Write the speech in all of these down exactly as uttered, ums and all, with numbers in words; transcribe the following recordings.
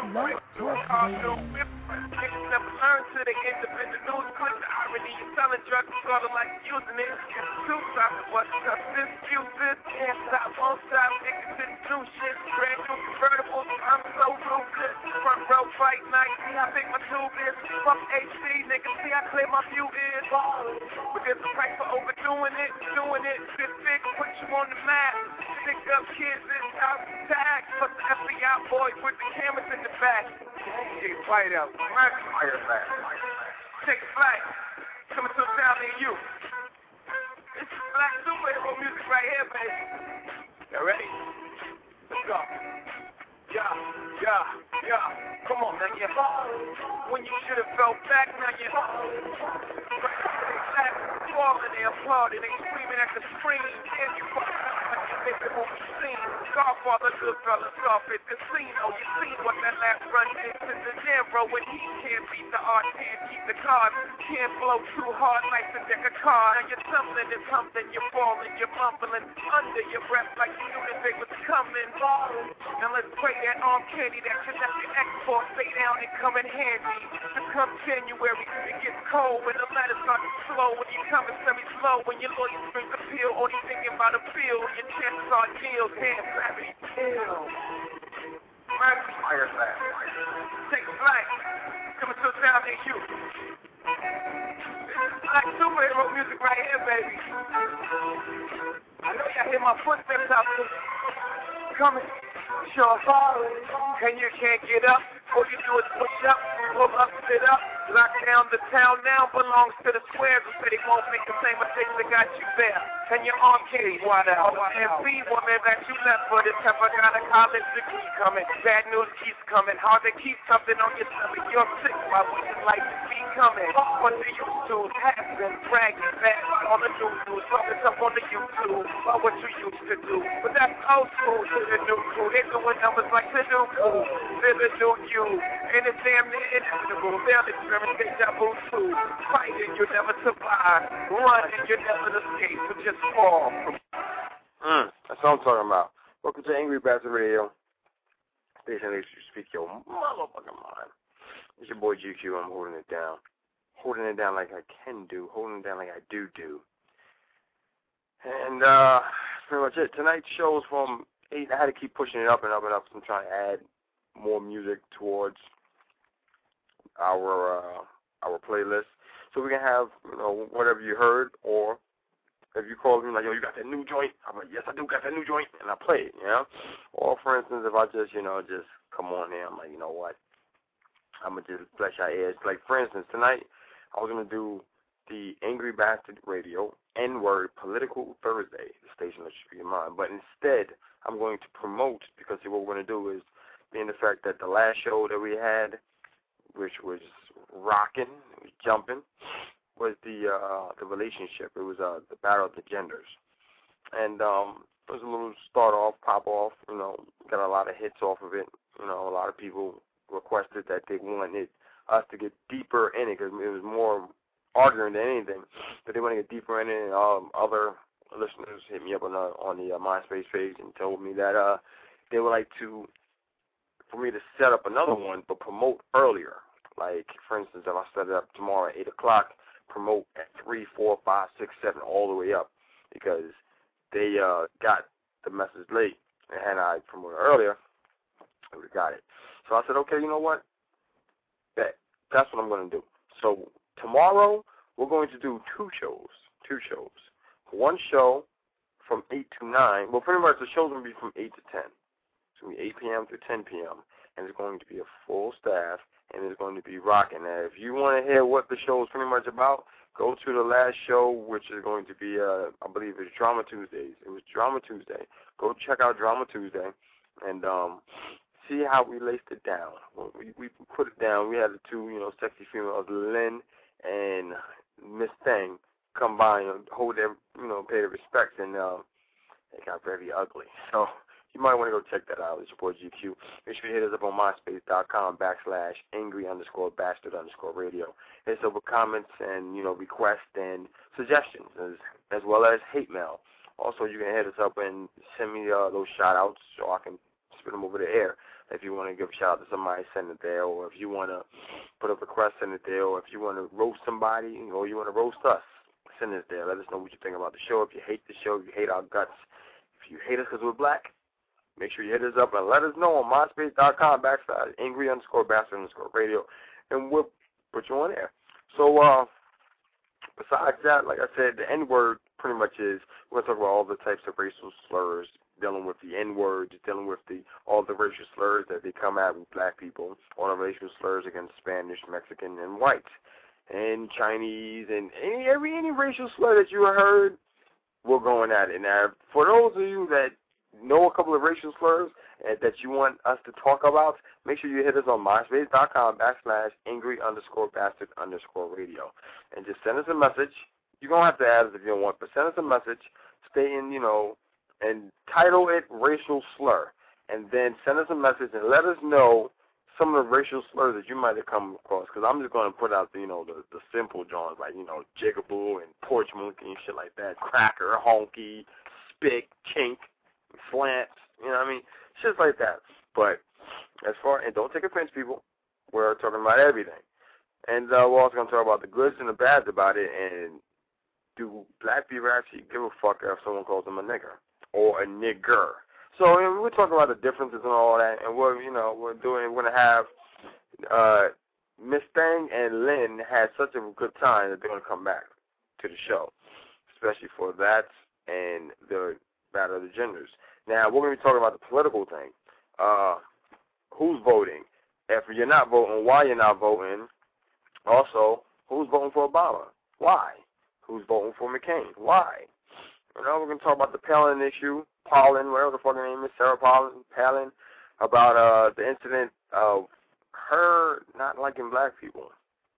Love Talk Radio. Niggas never learn till they independent news clip. The irony of selling drugs is sort of like using it. It's two sides of what's up. This, you, this, can't stop, won't stop. Niggas didn't do shit. Brand new convertibles, I'm so ruthless. Front row fight night, see how big my tube is. Fuck H C, niggas, see how clear my view is. But there's a price for overdoing it, doing it. This big, put you on the map. Stick up kids, it's out tag. Plus the F B I boys with the cameras in the back. Get quiet out. Fire back. Take a flight. Coming to a town near you. This is black superhero music right here, baby. Y'all ready? Let's go. Yeah, yeah, yeah. Come on, now you. When you should have felt back, now you. Falling, they applauding, they screaming at the screen. And you fucking it won't be seen. Godfather, Goodfellas, Scarface, Casino. You seen what that last run did to the Nero when he can't beat the art, can't keep the cards, can't blow too hard like the deck of cards. Now you're tumbling and humping, you're falling, you're mumbling under your breath like you knew that they was coming. Now let's play that arm candy, that connected export. Stay down and come in handy. To come January, it gets cold when the letters start to slow. When you come semi-slow, when your lawyer springs a pill, or you thinking about a pill, your chances are deals, hand gravity, kill. Fire fast. Take a flight. Coming to a town near you. This is black superhero music right here, baby. I know y'all hear my footsteps out there. Coming. Sure. And you can't get up. All you do is push up, pull up, sit up. Lock down the town now belongs to the squares who said he won't make the same mistakes that got you there. And your arm candy, why the hell? And see woman that you left for this temper got a college degree coming. Bad news keeps coming. Hard to keep something on your stomach. You're sick by what you like to be coming. What the YouTube has been bragging back on the new news. Focus up on the YouTube about what you used to do. But that's old school to the new crew. They're doing numbers like the new crew. They're the new you. And it's damn near inevitable. They'll experiment deja vu too. Fighting, you never survive. Running, you never escape. So just fall. Mm, that's what I'm talking about. Welcome to Angry Bastard Radio. Station that you speak your motherfucking mind. It's your boy G Q. I'm holding it down. Holding it down like I can do. Holding it down like I do do. And uh, that's pretty much it. Tonight's show is from eight. I had to keep pushing it up and up and up. So I'm trying to add more music towards our uh, our playlist, so we can have, you know, whatever you heard, or if you call me like, yo, you got that new joint, I'm like, yes, I do got that new joint, and I play it, you know. Or for instance, if I just, you know, just come on there, I'm like, you know what, I'm gonna just flesh our ears. Like for instance, tonight I was gonna do the Angry Bastard Radio N-word Political Thursday, the station that should be in mind, but instead I'm going to promote, because see, what we're gonna do is, being the fact that the last show that we had, which was rocking, it was jumping, was the uh, the relationship. It was uh, the battle of the genders, and um, it was a little start off, pop off. You know, got a lot of hits off of it. You know, a lot of people requested that they wanted us to get deeper in it because it was more arguing than anything. But they want to get deeper in it. And um, other listeners hit me up on the on the uh, MySpace page and told me that uh, they would like to. for me to set up another one, but promote earlier. Like, for instance, if I set it up tomorrow at eight o'clock, promote at three, four, five, six, seven, all the way up, because they uh, got the message late, and had I promoted earlier, I would have got it. So I said, okay, you know what? That, that's what I'm going to do. So tomorrow, we're going to do two shows, two shows. One show from eight to nine. Well, pretty much the show's going to be from eight to ten. It's going to be eight p.m. to ten p.m., and it's going to be a full staff, and it's going to be rocking. Now, if you want to hear what the show is pretty much about, go to the last show, which is going to be, uh, I believe it's Drama Tuesdays. It was Drama Tuesday. Go check out Drama Tuesday and um, see how we laced it down. We, we put it down. We had the two, you know, sexy females, Lynn and Miss Thang, come by and hold their, you know, pay their respects, and uh, it got very ugly. So you might want to go check that out. It's your boy G Q. Make sure you hit us up on myspace.com backslash angry underscore bastard underscore radio. Hit us up with comments and, you know, requests and suggestions, as, as well as hate mail. Also, you can hit us up and send me uh, those shout-outs so I can spit them over the air. If you want want to give a shout out to somebody, send it there. Or if you want to put a request, send it there. Or if you want to roast somebody or you want to roast us, send it there. Let us know what you think about the show. If you hate the show, if you hate our guts, if you hate us because we're black, make sure you hit us up and let us know on myspace.com backslash angry underscore bastard underscore radio, and we'll put you on there. So, uh, besides that, like I said, the N-word pretty much is, we're going to talk about all the types of racial slurs, dealing with the N-word, dealing with the all the racial slurs that they come at with black people, all the racial slurs against Spanish, Mexican, and whites, and Chinese, and any every any racial slur that you heard, we're going at it. Now, for those of you that know a couple of racial slurs uh, that you want us to talk about, make sure you hit us on myspace.com backslash angry underscore bastard underscore radio. And just send us a message. You don't have to add us if you don't want, but send us a message stating, you know, and title it racial slur. And then send us a message and let us know some of the racial slurs that you might have come across, because I'm just going to put out the, you know, the, the simple joints like, you know, jigaboo and porch monkey and shit like that, cracker, honky, spick, chink, slants, you know what I mean? Shit like that. But as far, and don't take offense, people, we're talking about everything. And uh, we're also going to talk about the goods and the bads about it, and do black people actually give a fuck if someone calls them a nigger or a nigger? So and we're talking about the differences and all that, and we're, you know, we're doing, we're going to have uh, Miss Thang and Lynn had such a good time that they're going to come back to the show, especially for that and the Battle of the Genders. Now, we're going to be talking about the political thing. Uh, who's voting? If you're not voting, why you're not voting? Also, who's voting for Obama? Why? Who's voting for McCain? Why? You know, we're going to talk about the Palin issue, Palin, whatever the fucking name is, Sarah Palin, Palin, about uh, the incident of her not liking black people.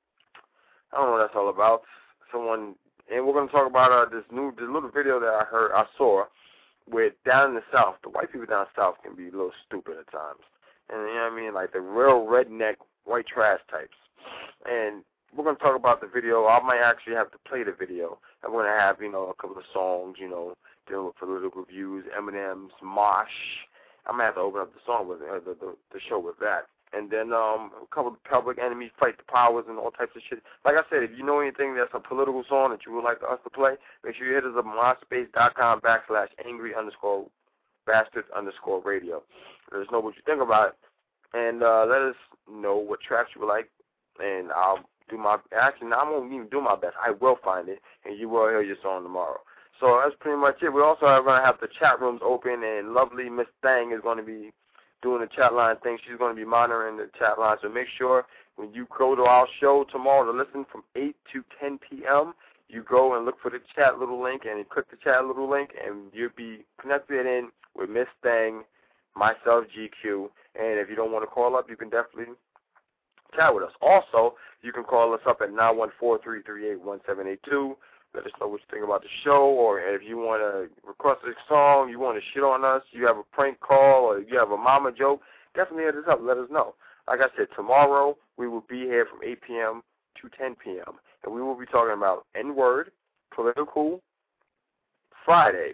I don't know what that's all about. Someone, and we're going to talk about uh, this new, this little video that I heard, I saw, with down in the South. The white people down South can be a little stupid at times. And you know what I mean? Like the real redneck white trash types. And we're going to talk about the video. I might actually have to play the video. I'm going to have, you know, a couple of songs, you know, dealing with political views, Eminem's Mosh. I'm going to have to open up the song with uh, the, the the show with that. And then um, a couple of Public Enemies, Fight the Powers, and all types of shit. Like I said, if you know anything that's a political song that you would like us to play, make sure you hit us up on myspace.com backslash angry underscore bastard underscore radio. Let us know what you think about it. And uh, let us know what tracks you would like. And I'll do my, actually, I won't even do my best. I will find it, and you will hear your song tomorrow. So that's pretty much it. We also are going to have the chat rooms open, and lovely Miss Thang is going to be doing the chat line thing. She's going to be monitoring the chat line. So make sure when you go to our show tomorrow to listen from eight to ten p.m., you go and look for the chat little link, and you click the chat little link, and you'll be connected in with Miss Thang, myself, G Q. And if you don't want to call up, you can definitely chat with us. Also, you can call us up at nine one four, three three eight, one seven eight two. Let us know what you think about the show, or if you want to request a song, you want to shit on us, you have a prank call, or you have a mama joke, definitely hit us up. Let us know. Like I said, tomorrow we will be here from eight p.m. to ten p.m., and we will be talking about N-word, political, Fridays,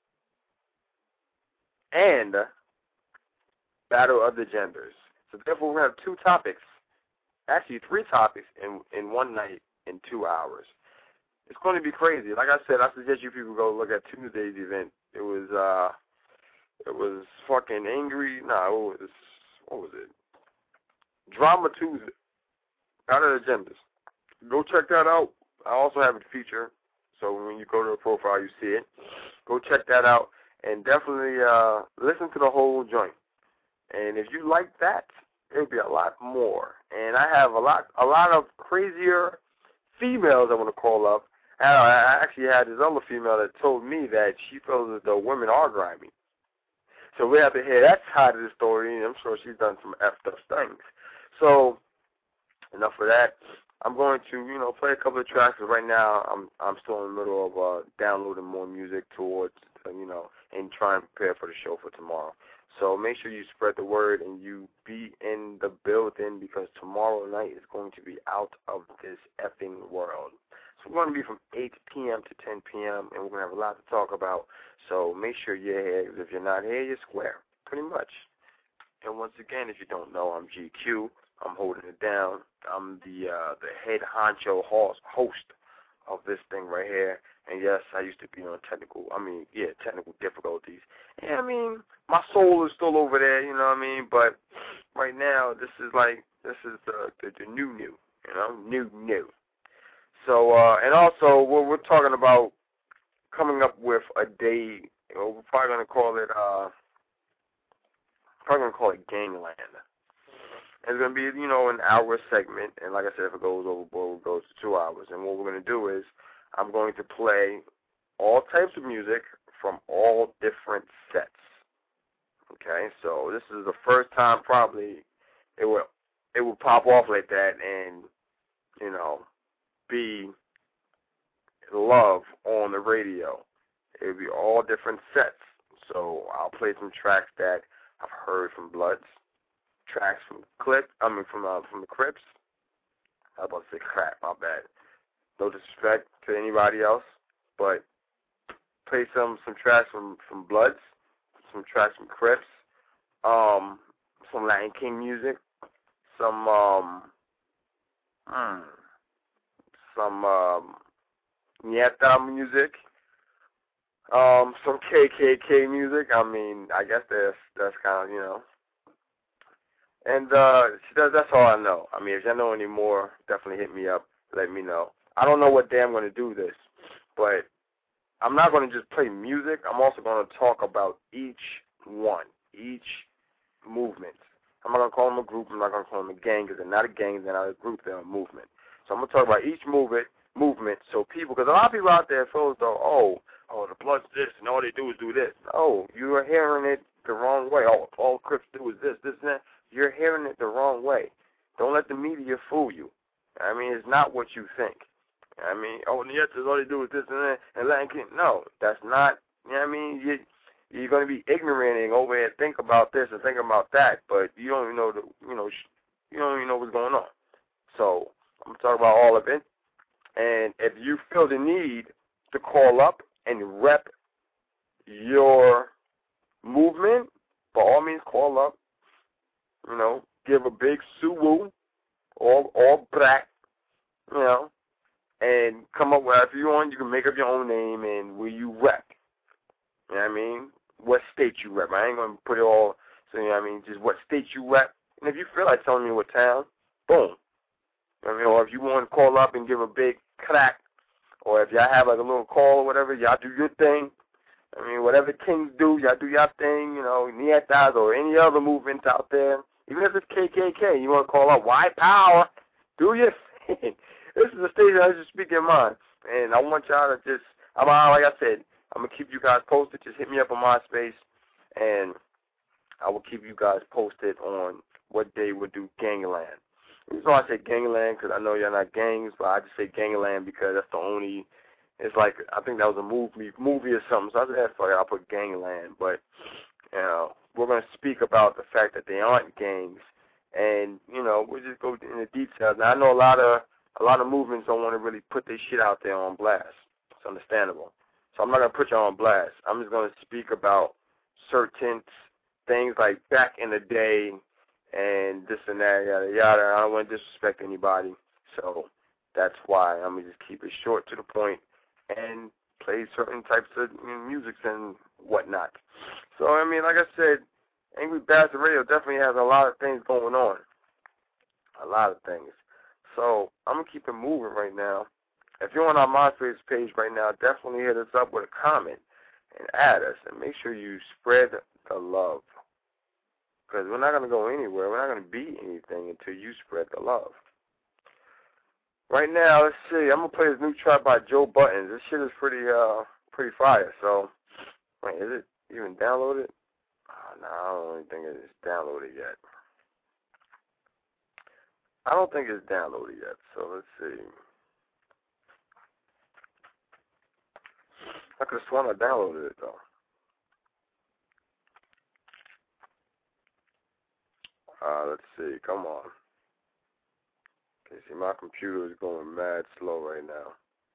and Battle of the Genders. So therefore, we have two topics, actually three topics in in one night in two hours. It's going to be crazy. Like I said, I suggest you people go look at Tuesday's event. It was, uh, it was fucking angry. No, it was, what was it? Drama Tuesday. Out of the Agendas. Go check that out. I also have it featured, so when you go to the profile, you see it. Go check that out, and definitely uh, listen to the whole joint. And if you like that, there'll be a lot more. And I have a lot, a lot of crazier females I want to call up. I actually had this other female that told me that she feels as though women are grimy. So we have to hear that side of the story, and I'm sure she's done some effed up things. So enough of that. I'm going to, you know, play a couple of tracks. But right now, I'm I'm still in the middle of uh, downloading more music towards, uh, you know, and trying to prepare for the show for tomorrow. So make sure you spread the word and you be in the building, because tomorrow night is going to be out of this effing world. So we're going to be from eight p.m. to ten p.m., and we're going to have a lot to talk about. So make sure you're here. If you're not here, you're square, pretty much. And once again, if you don't know, I'm G Q. I'm holding it down. I'm the uh, the head honcho host of this thing right here. And yes, I used to be on technical, I mean, yeah, technical difficulties. Yeah, I mean, my soul is still over there, you know what I mean? But right now, this is like, this is the, the, the new new, you know, new new. So, uh, and also, we're, we're talking about coming up with a day, you know, we're probably going to call it, uh, probably going to call it Gangland. It's going to be, you know, an hour segment, and like I said, if it goes overboard, it goes to two hours. And what we're going to do is I'm going to play all types of music from all different sets. Okay, so this is the first time probably it will it will pop off like that and, you know, be love on the radio. It will be all different sets. So I'll play some tracks that I've heard from Bloods, tracks from Clip, I mean from uh, from the Crips. I was about to say crap, my bad. No disrespect to anybody else, but play some some tracks from, from Bloods, some tracks from Crips, um, some Latin King music, some um, mm, some um, Nieta music, um, some K K K music. I mean, I guess that's that's kind of, you know. And uh, that's, that's all I know. I mean, if y'all know any more, definitely hit me up. Let me know. I don't know what day I'm going to do this, but I'm not going to just play music. I'm also going to talk about each one, each movement. I'm not going to call them a group. I'm not going to call them a gang because they're not a gang. They're not a group. They're a movement. So I'm going to talk about each movement, movement so people, because a lot of people out there feel as though, oh, oh, the Bloods this, and all they do is do this. No, you are hearing it the wrong way. Oh, all Crips do is this, this, and that. You're hearing it the wrong way. Don't let the media fool you. I mean, it's not what you think. I mean, oh, the Nietzsche's all they do is this and that, and Latin King. No, that's not, you know what I mean? You, you're going to be ignorant and over here think about this and think about that, but you don't even know the, you know, you don't even know what's going on. So I'm going to talk about all of it. And if you feel the need to call up and rep your movement, by all means call up. You know, give a big suwoo or or black, you know, and come up with, if you want, you can make up your own name and where you rep. You know what I mean? What state you rep. I ain't going to put it all, so you know what I mean, just what state you rep. And if you feel like telling me what town, boom. You know what I mean? Or if you want to call up and give a big crack, or if y'all have like a little call or whatever, y'all do your thing. I mean, whatever Kings do, y'all do your thing, you know, Nietas or any other movement out there. Even if it's K K K, you want to call up White Power, do your thing. This is a station I just speak in mind. And I want y'all to just, I'm like I said, I'm going to keep you guys posted. Just hit me up on MySpace, and I will keep you guys posted on what day we'll do Gangland. The reason why I say Gangland, because I know you're not gangs, but I just say Gangland because that's the only, it's like, I think that was a movie movie or something, so I said, fuck it, I'll put Gangland. But, you know, we're going to speak about the fact that they aren't gangs, and, you know, we'll just go into details. Now, I know a lot of a lot of movements don't want to really put their shit out there on blast. It's understandable. So I'm not going to put you on blast. I'm just going to speak about certain things like back in the day and this and that, yada, yada. I don't want to disrespect anybody, so that's why I'm going to just keep it short to the point and play certain types of, you know, music and whatnot. So, I mean, like I said, Angry Bastard Radio definitely has a lot of things going on. A lot of things. So, I'm going to keep it moving right now. If you're on our MySpace page right now, definitely hit us up with a comment and add us. And make sure you spread the love. Because we're not going to go anywhere. We're not going to be anything until you spread the love. Right now, let's see. I'm going to play this new track by Joe Buttons. This shit is pretty, uh, pretty fire. So, wait, is it even downloaded? Oh, no, I don't even think it's downloaded yet. I don't think it's downloaded yet, so let's see. I could have sworn I downloaded it, though. Uh, let's see, come on. Okay, see, my computer is going mad slow right now.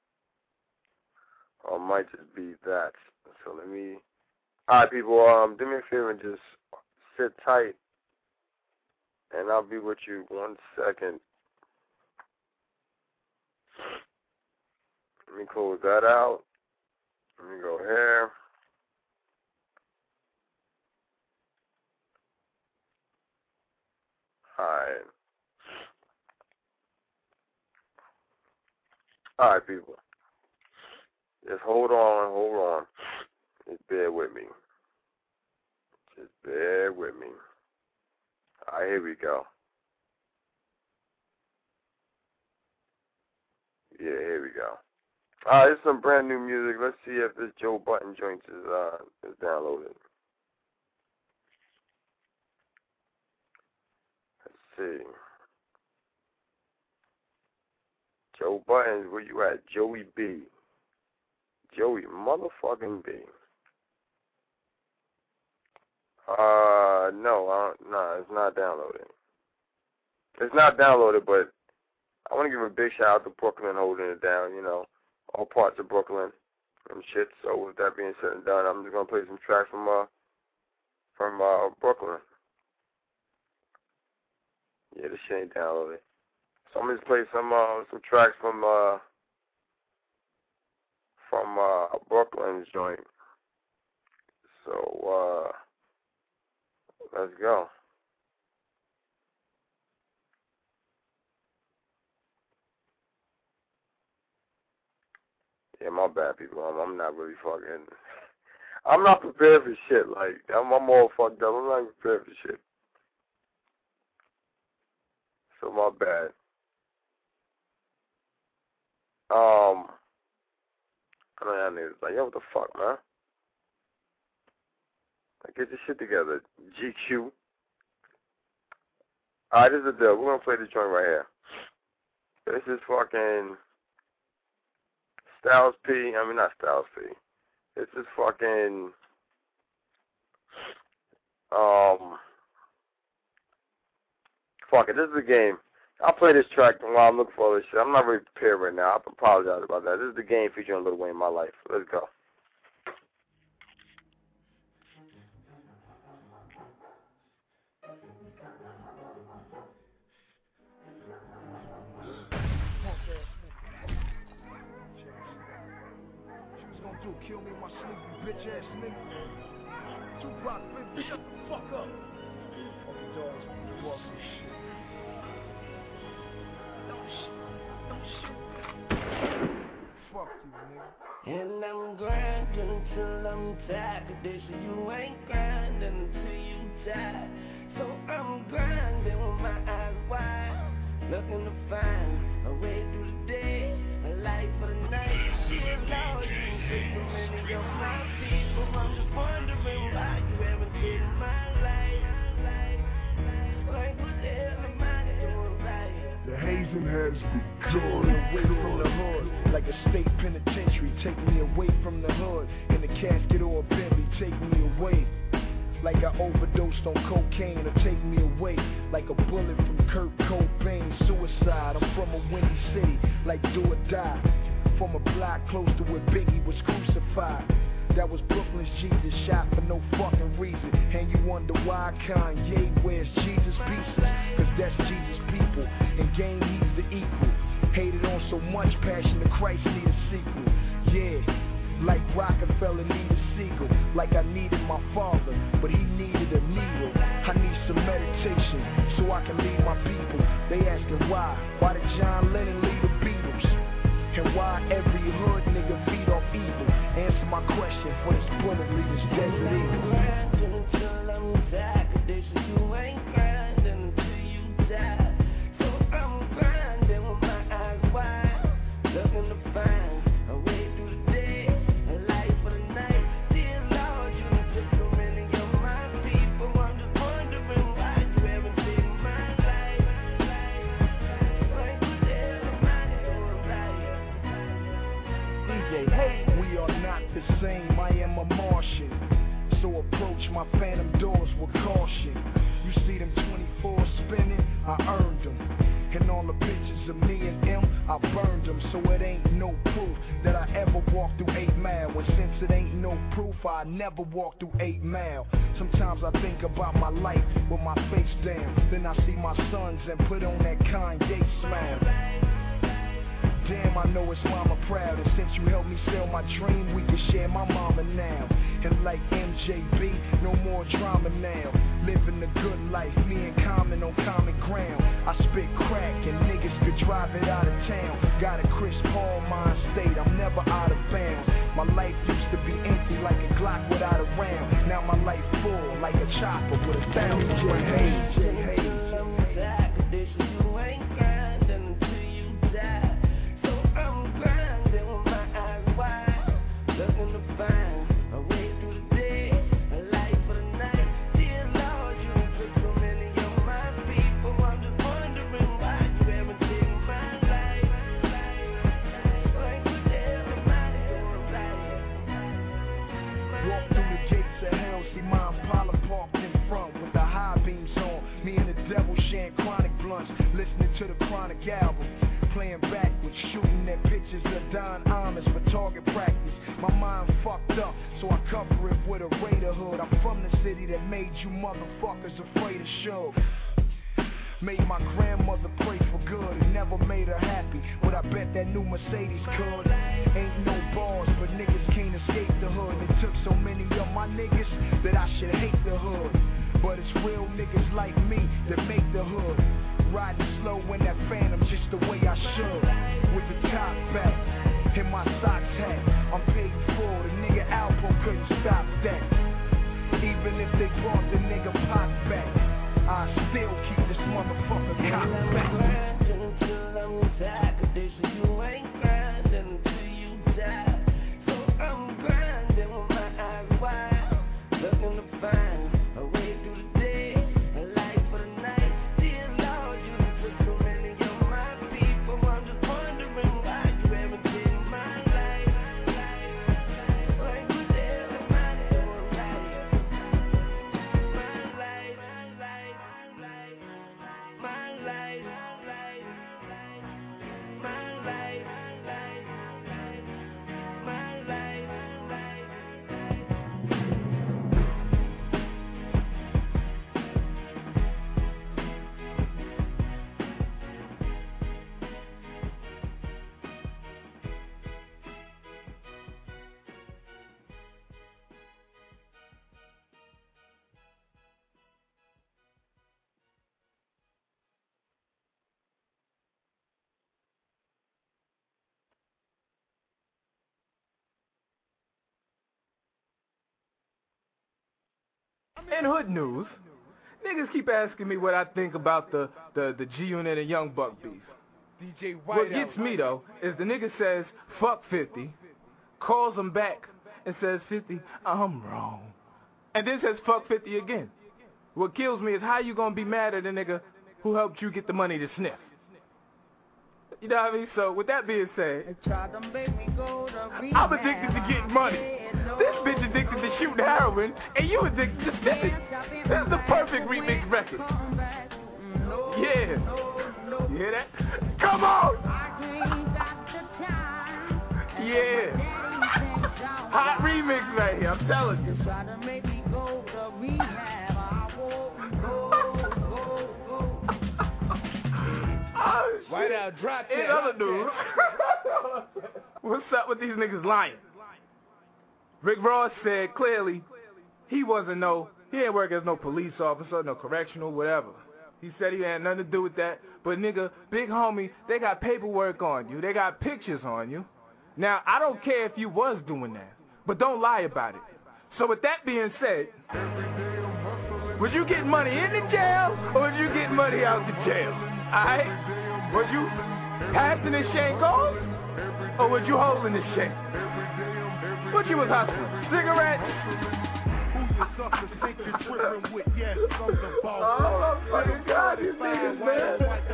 Or it might just be that. So let me... All right, people, um, do me a favor and just sit tight and I'll be with you one second. Let me close that out. Let me go here. Alright. Alright, people. Just hold on, hold on. Just bear with me. Just bear with me. Alright, here we go. Yeah, here we go. Alright, it's some brand new music. Let's see if this Joe Budden joint is uh is downloaded. Let's see. Joe Budden, where you at? Joey B. Joey motherfucking B. Uh, no, uh, no, it's not downloaded. It's not downloaded, but I want to give a big shout out to Brooklyn holding it down, you know, all parts of Brooklyn and shit. So with that being said and done, I'm just going to play some tracks from, uh, from, uh, Brooklyn. Yeah, this shit ain't downloaded. So I'm going to play some, uh, some tracks from, uh, from, uh, Brooklyn's joint. So, uh, let's go. Yeah, my bad, people. I'm, I'm not really fucking... I'm not prepared for shit. Like, I'm, I'm all fucked up. I'm not prepared for shit. So, my bad. Um, I know y'all niggas like, yo, what the fuck, man? Like, get your shit together. G Q. Alright, this is the deal. We're gonna play this joint right here. This is fucking... Styles P, I mean not Styles P. This is fucking um fuck it, this is a game. I'll play this track while I'm looking for all this shit. I'm not really prepared right now. I apologize about that. This is the game featuring Lil Wayne in my life. Let's go. Do kill me in my sleep, you bitch ass nigga. Tupac, bitch, shut the fuck up. Fucking dogs, you awesome shit. Don't shit, don't shit. Fuck you, nigga. And I'm grinding till I'm tired. They say you ain't grinding until you die. So I'm grinding with my eyes wide, looking to find a way through the day, a light for the night. Shit, Lord, you can take so many of my people. I'm just wondering why you haven't taken my life. Like, what the hell am I doing right? The hazing has begun. Away from the hood, like a state penitentiary. Take me away from the hood, in the casket or a Bentley. Take me away. Like I overdosed on cocaine, or take me away. Like a bullet from Kurt Cobain. Suicide, I'm from a windy city, like do or die. From a block close to where Biggie was crucified. That was Brooklyn's Jesus, shot for no fucking reason. And you wonder why Kanye wears Jesus pieces? Cause that's Jesus' people, and game he's the equal. Hated on so much, Passion of Christ need a sequel. Yeah, like Rockefeller needed Siegel. Like I needed my father, but he needed a needle. I need some meditation, so I can lead my people. They asking why, why did John Lennon lead the Beatles? And why every hood nigga feed off evil? Answer my question for this bullet leave this desert eagle. Grinding until I'm tired. They say you ain't grinding until you die. So I'm grinding with my eyes wide, looking to find a way through the day, a light for the night. Dear Lord, you took so many of my people. I'm just wondering why you haven't taken my life. Like, what the hell am I doing right? D J, hey, we are not the same. I am a Martian, so approach my phantom doors with caution. You see them twenty-four spinning, I earned them. And all the pictures of me and him, I burned them. So it ain't no proof that I ever walked through eight mile when since it ain't no proof, I never walk through eight mile. Sometimes I think about my life with my face down. Then I see my sons and put on that Kanye smile. Damn, I know it's mama proud. And since you helped me sell my dream, we can share my mama now. And like M J B, no more drama now. Living the good life, me and Common on common ground. I spit crack and niggas could drive it out of town. Got a Chris Paul mind state, I'm never out of bounds. My life used to be empty like a Glock without a round. Now my life full like a chopper with a thousand J Hayes. Listening to the Chronic album, playing backwards, shooting at pictures of Don Imus for target practice. My mind fucked up, so I cover it with a Raider hood. I'm from the city that made you motherfuckers afraid of Suge. Made my grandmother pray for good, it never made her happy, but I bet that new Mercedes could. Ain't no bars, but niggas can't escape the hood. It took so many of my niggas that I should hate the hood. But it's real niggas like me that make the hood. Riding slow in that Phantom just the way I should. With the top back and my socks hat. I'm paid for, the nigga album couldn't stop that. Even if they brought the nigga Pac back, I still keep this motherfucker cock back. Until I'm tired, conditions you ain't grinding until you die. So I'm grinding with my eyes wide, looking to find a way through the day, a life for the night. Dear Lord, you took so many of my people. I'm just wondering why you haven't taken my life. Like what the hell am I doing right? My life, my life, my life, my life, my life, my life. In hood news, niggas keep asking me what I think about the, the, the G-Unit and Young Buck beef. D J What gets me, though, is the nigga says, fuck fifty, calls him back, and says, fifty, I'm wrong. And then says, fuck fifty again. What kills me is how you gonna be mad at a nigga who helped you get the money to sniff? You know what I mean? So, with that being said, I'm addicted to getting money. This bitch addicted to shooting heroin, and you addicted to sniffing. This is the perfect remix record. Yeah. You hear that? Come on! Yeah. Hot remix right here, I'm telling you. Oh, Right out, drop that. in other news, what's up with these niggas lying? Rick Ross said clearly he wasn't no, he ain't work as no police officer, no correctional, whatever. He said he had nothing to do with that. But nigga, big homie, they got paperwork on you. They got pictures on you. Now, I don't care if you was doing that, but don't lie about it. So with that being said, was you getting money in the jail, or was you getting money out the jail? Alright? Was you passing this shank off, or was you holding this shank? What you was hustling? Cigarettes? Oh my God, these niggas, man.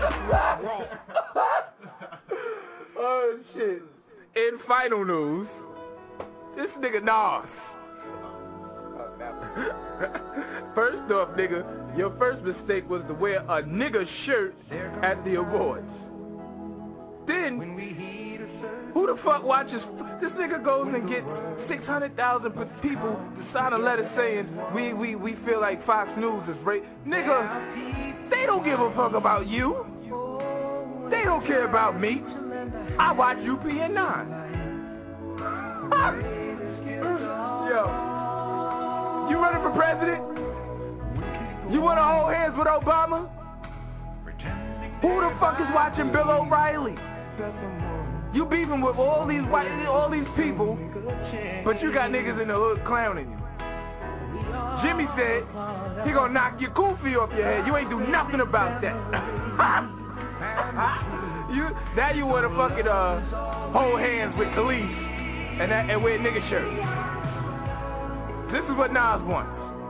Oh shit. In final news, this nigga Nas. First off, nigga, your first mistake was to wear a nigga shirt at the awards. Then, who the fuck watches This nigga goes and gets six hundred thousand people to sign a letter saying we, we, we feel like Fox News is right. Nigga, they don't give a fuck about you. They don't care about me. I watch U P N nine. Yo, you running for president? You want to hold hands with Obama? Who the fuck is watching Bill O'Reilly? You beefing with all these white, all these people, but you got niggas in the hood clowning you. Jimmy said he gonna knock your kufi off your head. You ain't do nothing about that. you now you wanna fucking uh hold hands with Khalif and that, and wear nigga shirts. This is what Nas wants.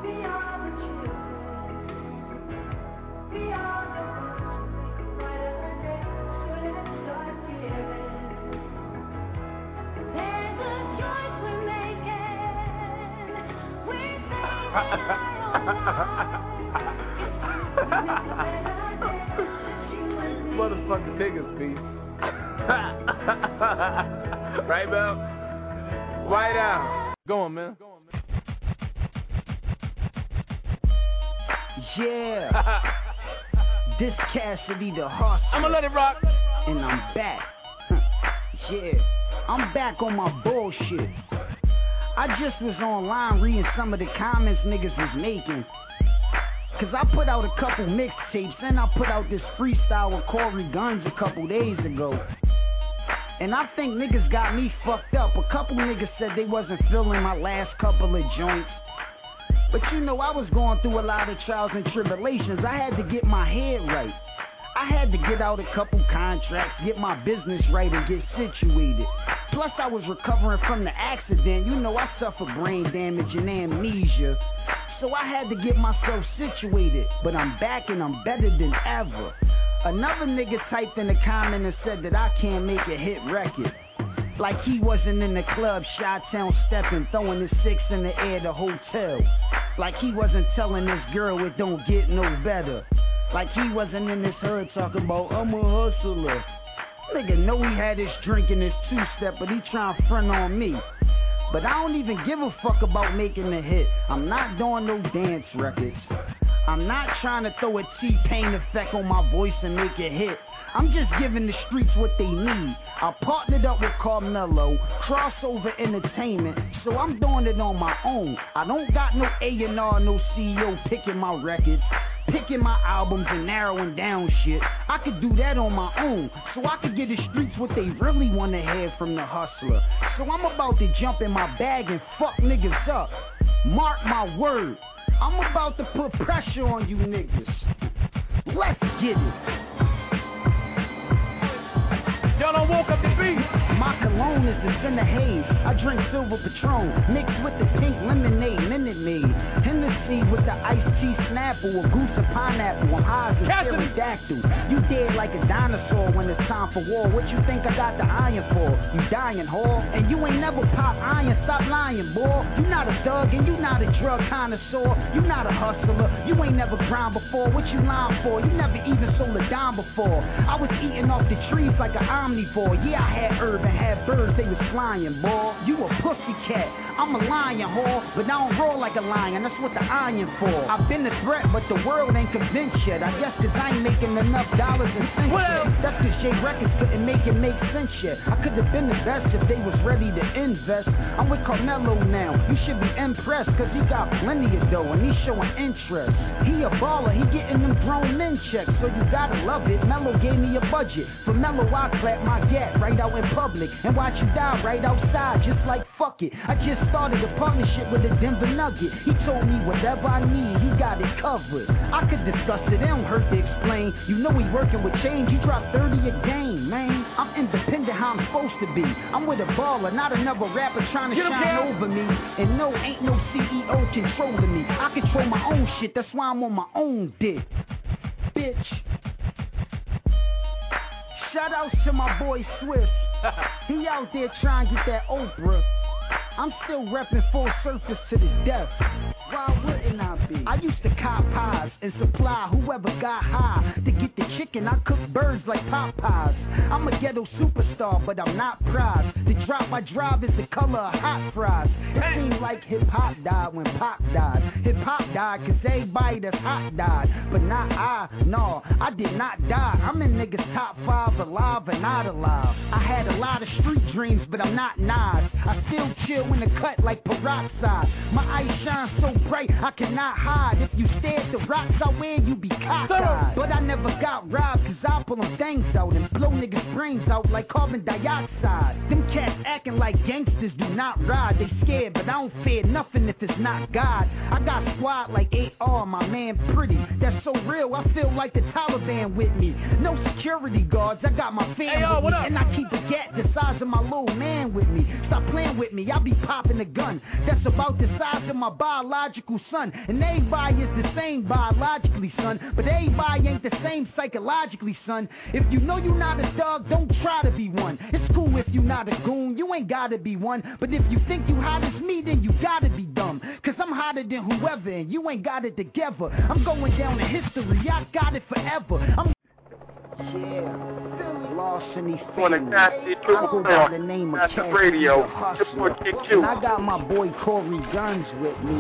Motherfucking niggas, B. Right, Mel? White out. Go on, man. Yeah. This Cassidy the hustler. I'ma let it rock. And I'm back. Yeah. I'm back on my bullshit. I just was online reading some of the comments niggas was making. Cause I put out a couple mixtapes and I put out this freestyle with Corey Guns a couple days ago. And I think niggas got me fucked up. A couple niggas said they wasn't feeling my last couple of joints. But you know I was going through a lot of trials and tribulations. I had to get my head right. I had to get out a couple contracts, get my business right and get situated. Plus I was recovering from the accident. You know I suffered brain damage and amnesia. So I had to get myself situated. But I'm back and I'm better than ever. Another nigga typed in the comment and said that I can't make a hit record. Like he wasn't in the club, Chi-Town stepping, throwing his six in the air, the hotel. Like he wasn't telling this girl it don't get no better. Like he wasn't in this hood talking about, I'm a hustler. Nigga know he had his drink and his two-step, but he tryna front on me. But I don't even give a fuck about making a hit. I'm not doing no dance records. I'm not trying to throw a T-Pain effect on my voice and make it hit. I'm just giving the streets what they need. I partnered up with Carmelo, Crossover Entertainment, so I'm doing it on my own. I don't got no A and R, no C E O picking my records, picking my albums and narrowing down shit. I could do that on my own, so I could get the streets what they really want to hear from the hustler. So I'm about to jump in my bag and fuck niggas up. Mark my word, I'm about to put pressure on you niggas. Let's get it. Y'all don't walk up the beat. My cologne is the center haze. I drink silver Patron mixed with the pink lemonade Minute Maid. Hennessy with the iced tea Snapple, a goose of pineapple. I'm high as a pterodactyl. You dead like a dinosaur when it's time for war. What you think I got the iron for? You dying, whore. And you ain't never pop iron. Stop lying, boy. You not a thug and you not a drug connoisseur. You not a hustler. You ain't never grind before. What you lying for? You never even sold a dime before. I was eating off the trees like an omnivore. Yeah, I had herb and had birds, they was flying, boy. You a pussycat, I'm a lion, whore. But I don't roll like a lion, that's what the iron for. I've been a threat, but the world ain't convinced yet. I guess cause I ain't making enough dollars and cents well, yet. That's cause J Records couldn't make it make sense yet. I could have been the best if they was ready to invest. I'm with Carmelo now, you should be impressed, cause he got plenty of dough and he's showing interest. He a baller, he getting them grown men checks, so you gotta love it. Melo gave me a budget, for Melo I clap my gat right out in public and watch you die right outside, just like fuck it. I just started a partnership with the Denver Nugget. He told me whatever I need, he got it covered. I could discuss it, it don't hurt to explain. You know he working with change, he dropped thirty a game, man. I'm independent how I'm supposed to be. I'm with a baller, not another rapper trying to shine over me. And no, ain't no C E O controlling me. I control my own shit, that's why I'm on my own dick, bitch. Shout out to my boy Swift. He out there trying to get that Oprah. I'm still repping Full Surface to the death. Why wouldn't I be? I used to cop pies and supply whoever got high to get the chicken, I cook birds like Popeyes. I'm a ghetto superstar, but I'm not prize. The drop I drive is the color of hot fries. It seems like hip-hop died when Pop died. Hip-hop died cause everybody that's hot died. But not I, no, I did not die. I'm in niggas top five alive and not alive. I had a lot of street dreams, but I'm not Nas. I still chill in the cut like peroxide. My eyes shine so bright, I cannot hide. If you stare at the rocks I wear, you be cockeyed. But I never got robbed, cause I pull them things out and blow niggas' brains out like carbon dioxide. Them cats acting like gangsters do not ride. They scared, but I don't fear nothing if it's not God. I got squad like A R, my man Pretty. That's so real, I feel like the Taliban with me. No security guards, I got my family. Hey, yo, what up? And I keep a gat the size of my little man with me. Stop playing with me, I be popping a gun that's about the size of my biological son. And everybody is the same biologically, son, but everybody ain't the same psychologically, son. If you know you not a dog, don't try to be one. It's cool if you not a goon, you ain't gotta be one. But if you think you hot as me, then you gotta be dumb. Cause I'm hotter than whoever, and you ain't got it together. I'm going down in history, I got it forever. I'm yeah. Lost in these families. I go by the name of Cassidy Radio. And I got my boy Corey Guns with me.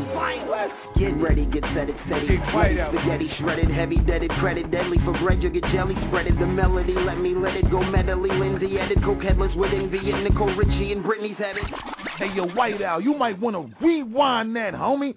Get ready, get set it steady. Spaghetti shredded, heavy, deaded, credit, deadly for bread. You get jelly spreaded. The melody, let me let it go. Medley, Lindsay added, coke headless with envy, and Nicole Richie and Britney's had it. Hey, yo, White Owl, you might want to rewind that, homie.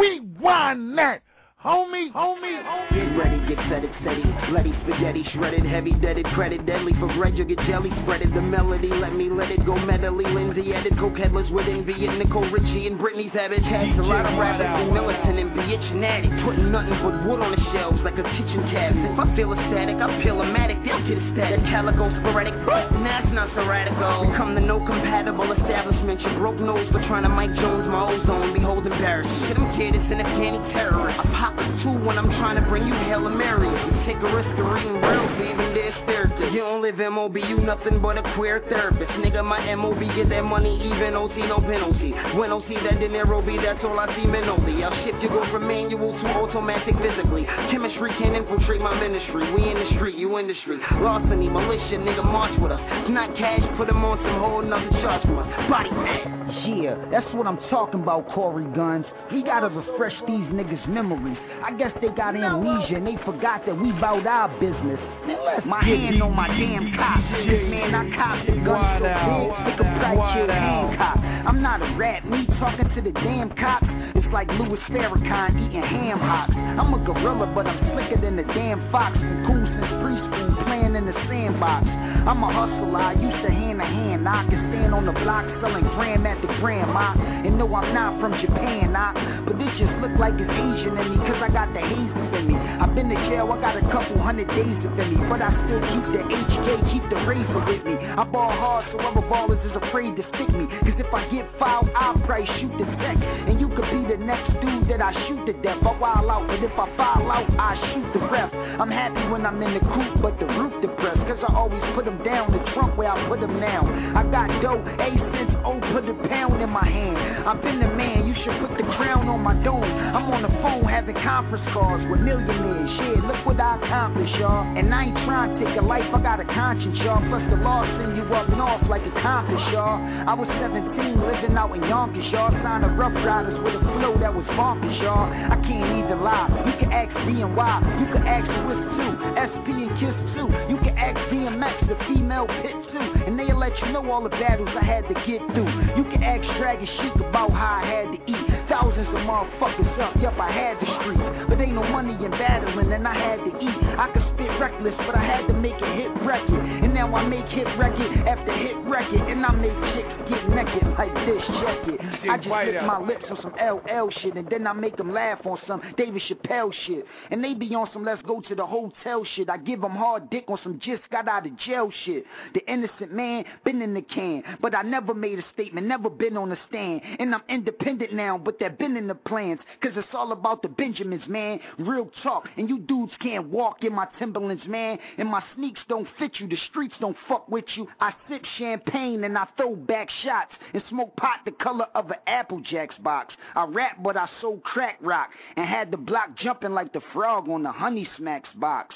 Rewind that. Homie, homie, homie. Get ready, get set it steady. Bloody spaghetti shredded, heavy, deaded, credit, deadly for bread. You get jelly spreaded. The melody, let me let it go. Medley, Lindsay added, coke headless with envy, and Nicole Richie and Britney's habit. Cast a lot of rappers and militant and B H natty. Putting nothing but wood on the shelves like a kitchen cabinet. If I feel a static, I peel a matic. They'll get a static. Calico sporadic, nah, it's not so radical. Become the no compatible establishment. Your broke nose for trying to Mike Jones my ozone. Behold embarrassing. To them kids, it's an Afghani terrorist. I pop two when I'm trying to bring you Hail Mary. You take a risk of reading real, even their therapist. You don't live M O B, you nothing but a queer therapist. Nigga, my M O B get that money, even O T, no penalty. When O T that dinero be, that's all I see, Minoli. I'll shift you go from manual to automatic physically. Chemistry can't infiltrate my ministry. We in the street, you industry. Larceny, militia, nigga, march with us. It's not cash, put them on some whole nother charge from us. Body man. Yeah, that's what I'm talking about, Corey Guns. We gotta refresh these niggas' memories. I guess they got amnesia and they forgot that we bout our business. My hand on my damn cop. Man, I cop the gun so big, they could price your Hancock. I'm not a rat, me talking to the damn cops. It's like Louis Farrakhan eating ham hocks. I'm a gorilla, but I'm slicker than the damn fox. Been cool since preschool, playing in the sandbox. I'm a hustler, I used to hand to hand. I can stand on the block selling gram at the grandma. And no, I'm not from Japan, nah. But it just look like it's Asian in me, cause I got the haze in me. I've been to jail, I got a couple hundred days within me. But I still keep the H K, keep the razor with me. I ball hard so other ballers is afraid to stick me. Cause if I get fouled, I'll probably shoot the deck. And you could be the next dude that I shoot to death. I wild out, but if I foul out, I shoot the ref. I'm happy when I'm in the coupe, but the roof depressed. Cause I always put them down, the trunk where I put them now. I got dough, A cents, oh, put a pound in my hand. I've been the man, you should put the crown on my dome. I'm on the phone having conference calls with millionaires. Yeah, look what I accomplished, y'all. And I ain't trying to take a life, I got a conscience, y'all. Plus the law send you up north like a compass, y'all. I was seventeen, living out in Yonkers, y'all. Signed a Rough Riders with a flow that was bonkers, y'all. I can't even lie, you can ask D and Y, you can ask Swiss too, S P and Kiss too. You can ask D M X, the female pit too. And they'll let you know all the battles I had to get through. You can ask Dragon Sheik about how I had to eat. Thousands of motherfuckers up, yup, I had the streets. But ain't no money in battling, and I had to eat. I could spit reckless, but I had to make a hit record. And now I make hit record after hit record. And I make chicks get naked like this, check it. I just lick my lips on some L L shit, and then I make them laugh on some David Chappelle shit. And they be on some let's go to the hotel shit. I give them hard dick on some just got out of jail shit. The innocent man, been in the can. But I never made a statement, never been on the stand. And I'm independent now, but that been in the plans. Cause it's all about the Benjamins, man. Real talk. And you dudes can't walk in my Timberlands, man. And my sneaks don't fit you. The streets don't fuck with you. I sip champagne and I throw back shots. And smoke pot the color of an Apple Jacks box. I rap, but I sold crack rock. And had the block jumping like the frog on the Honey Smacks box.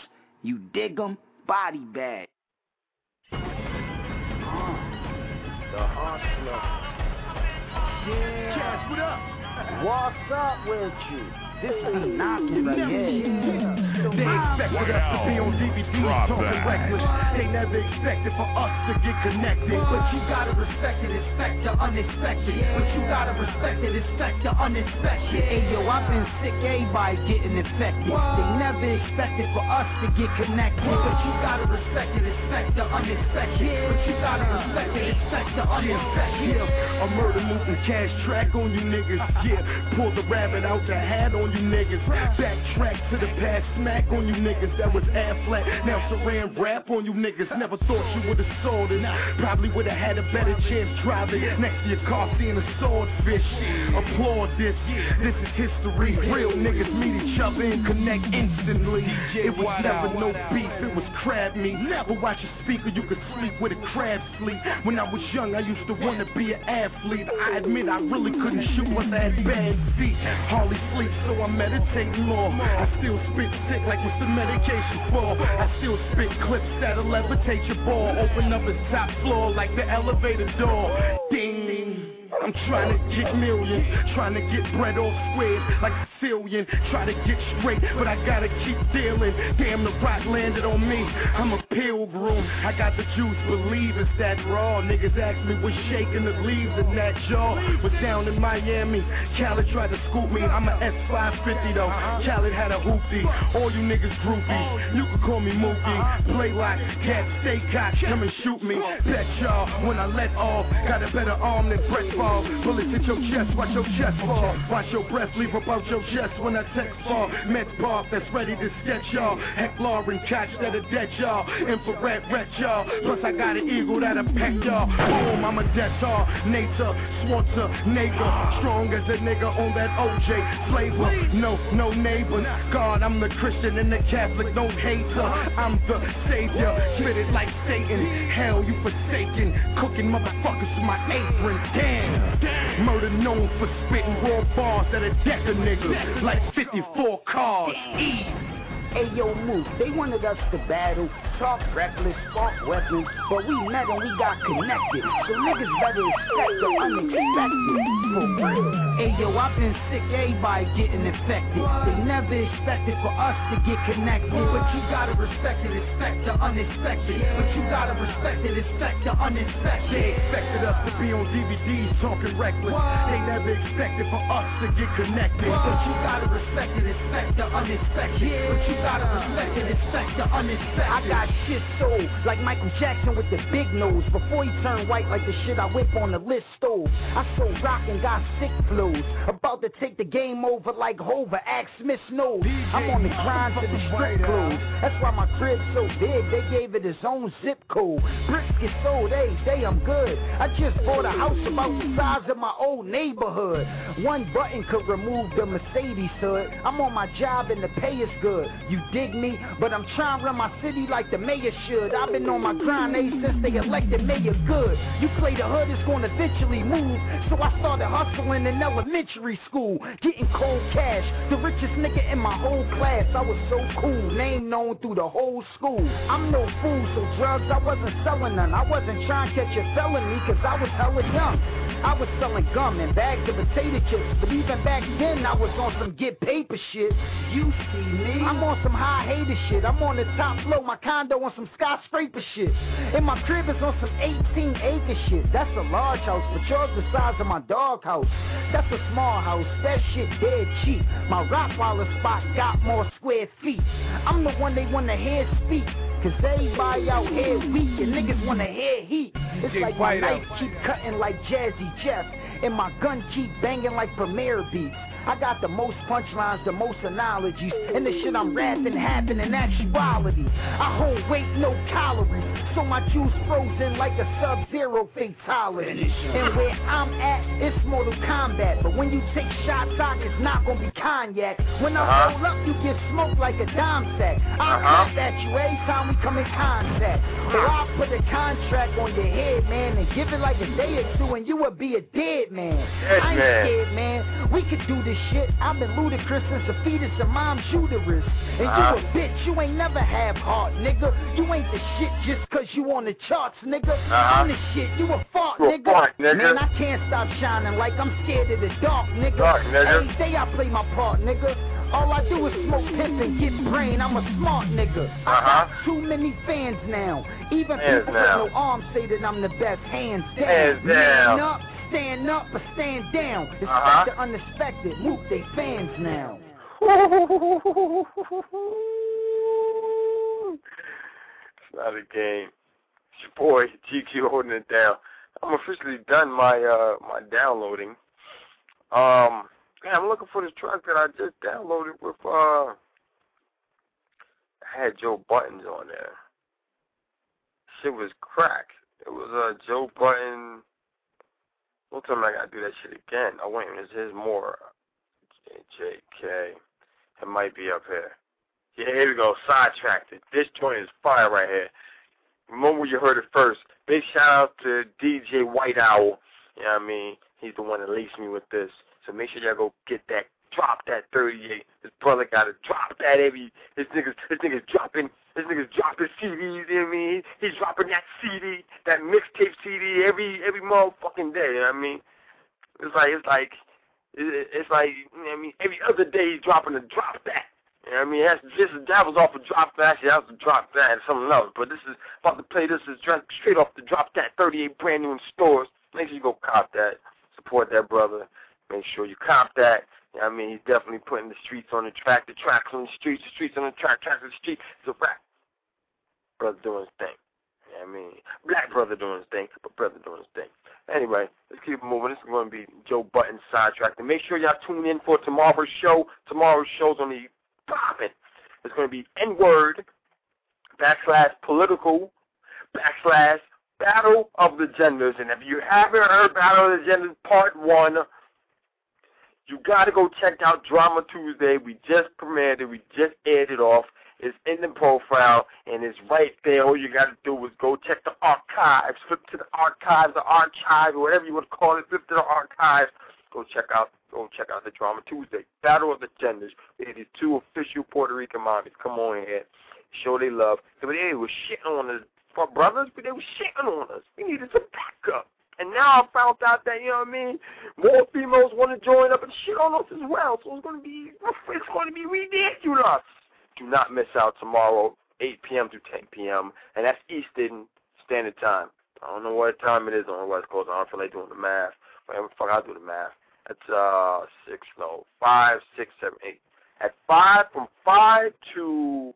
You dig 'em? Body bag. The hustler. Yeah. Cash, what up? What's up with you? This ain't knocking right here. Yeah. They expected us to be on D V D talking reckless. They never expected for us to get connected. But you gotta respect it, expect the unexpected. But you gotta respect it, expect the unexpected. Hey yo, I've been sick, everybody getting infected. They never expected for us to get connected. But you gotta respect it, expect the unexpected. But you gotta respect it, expect the unexpected. Yeah. A murder moving cash track on you niggas. Yeah, pull the rabbit out the hat on you niggas. Backtrack to the past, smack on you niggas. That was air flat, now saran wrap on you niggas. Never thought you would've sold it. Probably would've had a better chance driving next to your car seeing a swordfish. Applaud this, this is history. Real niggas meet each other and connect instantly. It was never no beef, it was crab meat. Never watch a speaker, you could sleep with a crab sleep. When I was young, I used to wanna be an athlete. I admit I really couldn't shoot once I had bad feet. Hardly sleep, so I meditate more. I still spit sick like what's the medication for? I still spit clips that'll levitate your ball. Open up the top floor like the elevator door. Ding, ding. I'm trying to get millions, trying to get bread all squared like Sicilian. Try to get straight, but I gotta keep dealing. Damn, the rock landed on me. I'm a pilgrim. I got the juice, believe it's that raw. Niggas ask me what's shaking the leaves in that jaw. Was down in Miami. Khaled tried to scoop me. I'm a S five fifty though. Khaled had a hoopty. All you niggas groupies, you can call me Mookie. Play like cat, stay cocked, come and shoot me. Bet y'all when I let off, got a better arm than Brett Favre. Bullets hit your chest, watch your chest fall. Watch your breath leave about your chest when I text fall. Mets Bob that's ready to sketch y'all. Heck Lauren catch that'll dead y'all. Infrared red y'all. Plus I got an eagle that'll peck y'all. Boom, I'm a debtor. Nature, Swanter, neighbor. Strong as a nigga on that O J flavor. No, no neighbors. God, I'm the Christian and the Catholic, no hater. I'm the savior. Spit it like Satan. Hell, you forsaken. Cooking motherfuckers with my apron. Damn. Murder known for spitting raw bars that a deck of niggas like fifty-four cars. E. Hey yo, Moose, they wanted us to battle, talk reckless, spark weapons, but we met and we got connected. So niggas better expect the unexpected. For real. Hey yo, I've been sick, everybody getting infected. They never expected for us to get connected. But you gotta respect it, expect the unexpected. But you gotta respect it, expect the unexpected. They expected us to be on D V Ds talking reckless. They never expected for us to get connected. But you gotta respect it, expect the unexpected. But you gotta respect it, expect the unexpected. I got shit sold like Michael Jackson with the big nose. Before he turned white like the shit I whip on the list stove. I sold rock and got sick flows. About to take the game over like Hova, ask Smith Snow. I'm on the grind to the strip clothes. That's why my crib's so big, they gave it its own zip code. Bricks get sold every day, I'm good. I just bought a house about the size of my old neighborhood. One button could remove the Mercedes hood. I'm on my job and the pay is good. You dig me? But I'm trying to run my city like the mayor should. I've been on my grind age since they elected Mayor Good. You play the hood, it's gonna eventually move. So I started hustling in elementary school, getting cold cash. The richest nigga in my whole class. I was so cool, name known through the whole school. I'm no fool, so drugs I wasn't selling none. I wasn't trying to catch a felony, cause I was hella young. I was selling gum and bags of potato chips, but even back then I was on some get paper shit. You see me? I'm on some high hater shit. I'm on the top floor, my condo on some skyscraper shit. And my crib is on some eighteen acre shit. That's a large house, but yours the size of my dog house. That's a small house, that shit dead cheap. My Rottweiler spot got more square feet. I'm the one they wanna hear speak, cause everybody out here weak and niggas wanna hear heat. It's like my knife keep cutting like Jazzy Jeff, and my gun keep banging like Premier beats. I got the most punchlines, the most analogies, and the shit I'm rapping happen in actuality. I hold weight, no calories, so my juice frozen like a Sub-Zero fatality. And where I'm at, it's Mortal Kombat, but when you take shots out, it's not gonna be cognac. When I uh-huh. roll up, you get smoked like a dime sack. I'll uh-huh. clap at you every time we come in contact. Or I'll put a contract on your head, man, and give it like a day or two, and you will be a dead man. Dead I ain't man. scared, man. We could do this this shit. I've been ludicrous since a fetus and mom's uterus. And uh-huh. you a bitch, you ain't never have heart, nigga. You ain't the shit just cause you on the charts, nigga. Uh-huh. I'm the shit, you a fart, you nigga. A fart, nigga. Man, I can't stop shining like I'm scared of the dark, nigga. Dark, nigga. Every day I play my part, nigga. All I do is smoke pimp and get brain. I'm a smart nigga. I uh-huh. got too many fans now. Even hands people now. with no arms say that I'm the best. Hands down. Hands down. Man up, stand up, or stand down. Expect uh-huh. the unexpected. Move they fans now. It's not a game. It's your boy G Q holding it down. I'm officially done my uh my downloading. Um, yeah, I'm looking for this track that I just downloaded with uh. I had Joe Buttons on there. Shit was crack. It was uh Joe Button. One time I gotta do that shit again. Oh wait, is his more J J K? It might be up here. Yeah, here we go. Sidetracked. This joint is fire right here. Remember you heard it first. Big shout out to D J White Owl. You know what I mean? He's the one that laced me with this. So make sure y'all go get that. Drop that thirty-eight. His brother gotta drop that every. His niggas, his niggas dropping. His niggas dropping C Ds. You know what I mean? He's dropping that C D, that mixtape C D every every motherfucking day. You know what I mean? It's like it's like it's like you know what I mean. Every other day he's dropping a drop that. You know what I mean? That's just that was off of drop that. Actually, that was a drop that and something else. But this is about to play. This is straight off the drop that thirty-eight, brand new in stores. Make sure you go cop that. Support that brother. Make sure you cop that. You know what I mean? He's definitely putting the streets on the track, the tracks on the streets, the streets on the track, tracks on the street. It's a rap. Brother doing his thing. You know what I mean? Black brother doing his thing, but brother doing his thing. Anyway, let's keep moving. This is going to be Joe Button Sidetracked. And make sure y'all tune in for tomorrow's show. Tomorrow's show's going to be popping. It's going to be N-word, backslash political, backslash Battle of the Genders. And if you haven't heard Battle of the Genders Part one, you got to go check out Drama Tuesday. We just premiered it. We just aired it off. It's in the profile, and it's right there. All you got to do is go check the archives. Flip to the archives, the archive, whatever you want to call it. Flip to the archives. Go check out Go check out the Drama Tuesday. Battle of the Genders. It is two official Puerto Rican mommies. Come on here. Show they love. But they were shitting on us. For brothers, but they were shitting on us. We needed some backup. And now I found out that, you know what I mean, more females want to join up and shit on us as well. So it's going to be, it's going to be ridiculous. Do not miss out tomorrow, eight p.m. to ten p.m. And that's Eastern Standard Time. I don't know what time it is on the West Coast. I don't feel like doing the math. Whatever the fuck, I'll do the math. That's uh six, no, five, six, seven, eight. At five, from five to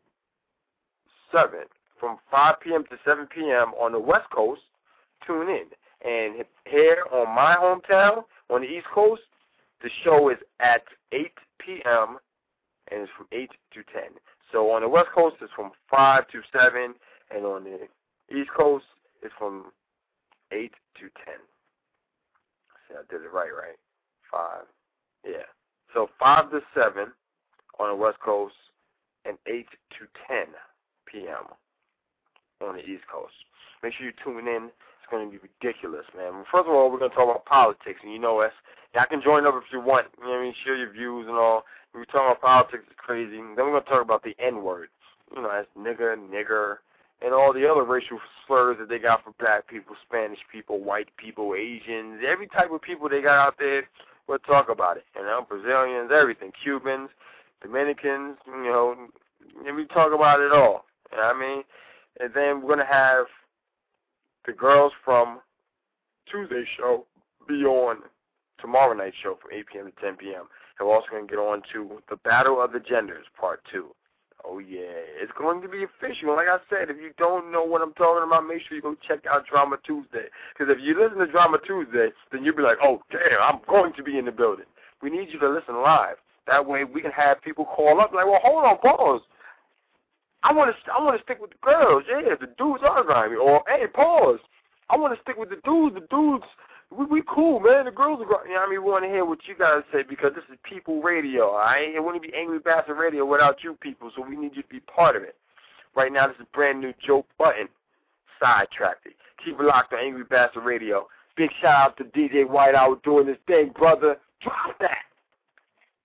seven, from five p.m. to seven p.m. on the West Coast, tune in. And here on my hometown, on the East Coast, the show is at eight p.m. and it's from eight to ten. So on the West Coast, it's from five to seven, and on the East Coast, it's from eight to ten. See, I did it right, right? Five. Yeah. So five to seven on the West Coast, and eight to ten p.m. on the East Coast. Make sure you tune in. It's going to be ridiculous, man. First of all, we're going to talk about politics, and you know us. Y'all can join up if you want. You know what I mean? Share your views and all. We're talking about politics, it's crazy. Then we're going to talk about the N-word. You know, that's nigger, nigger, and all the other racial slurs that they got for black people, Spanish people, white people, Asians, every type of people they got out there. We'll talk about it. You know, Brazilians, everything, Cubans, Dominicans, you know, and we talk about it all. You know what I mean? And then we're going to have the girls from Tuesday's show be on tomorrow night's show from eight p.m. to ten p.m. And we're also going to get on to the Battle of the Genders, Part two. Oh, yeah. It's going to be official. Like I said, if you don't know what I'm talking about, make sure you go check out Drama Tuesday. Because if you listen to Drama Tuesday, then you'll be like, oh, damn, I'm going to be in the building. We need you to listen live. That way we can have people call up like, well, hold on, pause. I want to I want to stick with the girls. Yeah, the dudes are grimy. Or, hey, pause. I want to stick with the dudes. The dudes, we, we cool, man. The girls are grimy. You know what I mean? We want to hear what you guys say because this is people radio, all right? It wouldn't be Angry Bastard Radio without you people, so we need you to be part of it. Right now, this is brand new Joe Button, Sidetracked. Keep it locked on Angry Bastard Radio. Big shout out to D J White Owl doing this thing, brother. Drop that.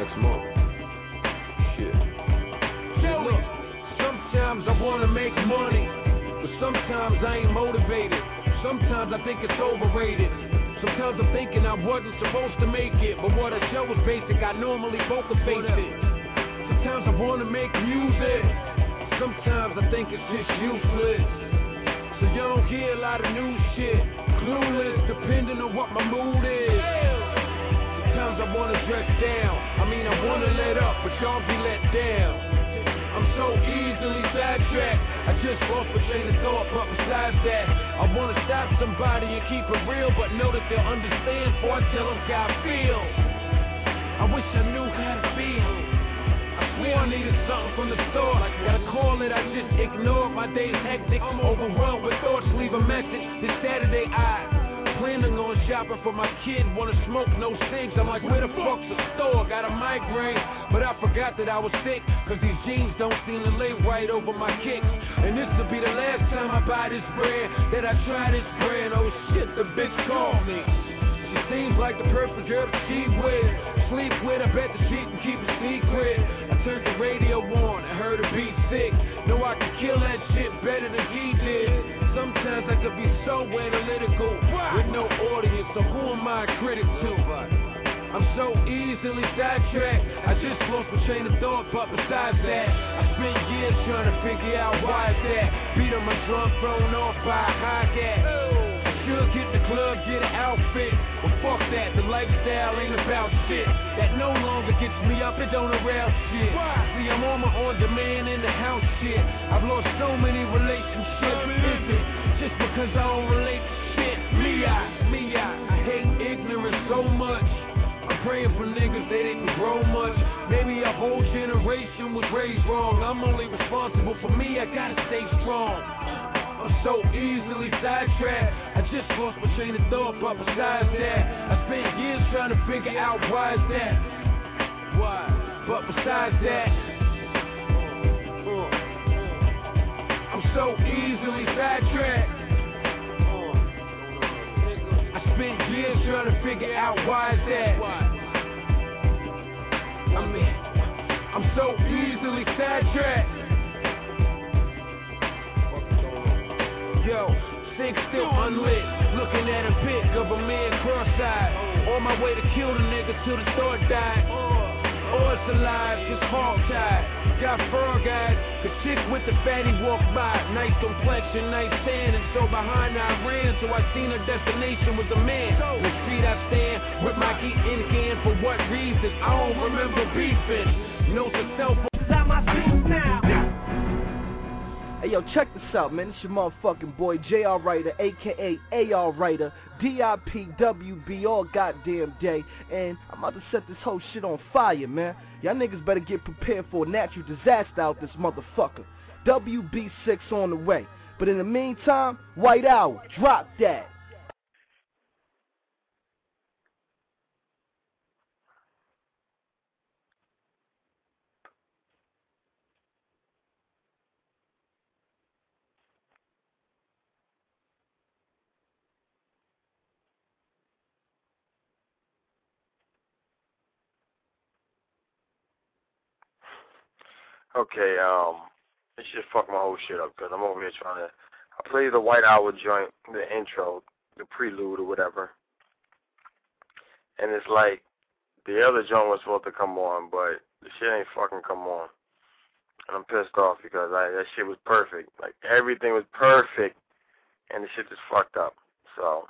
what's more. Shit. Tell me. Sometimes I wanna make money, but sometimes I ain't motivated. Sometimes I think it's overrated. Sometimes I'm thinking I wasn't supposed to make it, but what I chose was basic. I normally focus basic. Sometimes I wanna make music. Sometimes I think it's just useless. So you don't hear a lot of new shit. Clueless, depending on what my mood is. Sometimes I wanna dress down. I mean I wanna let up, but y'all be let down. I'm so easily sidetracked. I just lost my train of thought, but besides that, I wanna stop somebody and keep it real, but know that they'll understand before I tell them how I feel. I wish I knew how to feel. I swear I needed something from the start. Gotta call it, I just ignored. My day's hectic, I'm overwhelmed with thoughts. Leave a message this Saturday. I planning on shopping for my kid, wanna smoke, no cigs. I'm like, where the fuck's the store? Got a migraine, but I forgot that I was sick, cause these jeans don't seem to lay right over my kicks. And this will be the last time I buy this brand, that I try this brand. Oh shit, the bitch called me. She seems like the perfect girl to cheat with. Sleep with, I bet that she can keep a secret. I turned the radio on and heard her beat sick. Know I can kill that shit better than he did. Sometimes I could be so analytical with no audience, so who am I a critic to? I'm so easily sidetracked. I just lost my train of thought, but besides that, I spent years trying to figure out why it's that. Beat on my drum, thrown off by a high cat. I should get the club, get an outfit, but fuck that, the lifestyle ain't about shit. That no longer gets me up, it don't arouse shit. See, I'm on my on demand in the house shit. I've lost so many relationships. Is it just because I don't relate to shit? Me, I, me, I, I hate ignorance so much. I'm praying for niggas, they didn't grow much. Maybe a whole generation was raised wrong. I'm only responsible for me, I gotta stay strong. I'm so easily sidetracked. I just lost my train of thought, but besides that, I spent years trying to figure out why is that. Why? But besides that, uh, I'm so easily sidetracked. I spent years trying to figure out why is that. I mean, I'm so easily sidetracked. Yo, sink still unlit, looking at a pic of a man cross-eyed. On my way to kill the nigga till the thought died. Oh, it's alive, just hog-tied. Got fur guys, the chick with the fatty walked by. Nice complexion, nice tan, and so behind I ran. So I seen her destination was a man. In the street I stand with my heat in hand. For what reason? I don't remember beefing. Note to self inside my shoes now. Hey yo, check this out, man. It's your motherfucking boy J R Writer, aka A R Writer, D I P W B all goddamn day, and I'm about to set this whole shit on fire, man. Y'all niggas better get prepared for a natural disaster out this motherfucker. W B six on the way. But in the meantime, White Owl, drop that. Okay, um, this shit fucked my whole shit up because I'm over here trying to. I played the White Owl joint, the intro, the prelude or whatever, and it's like the other joint was supposed to come on, but the shit ain't fucking come on, and I'm pissed off because I, that shit was perfect. Like everything was perfect, and the shit just fucked up. So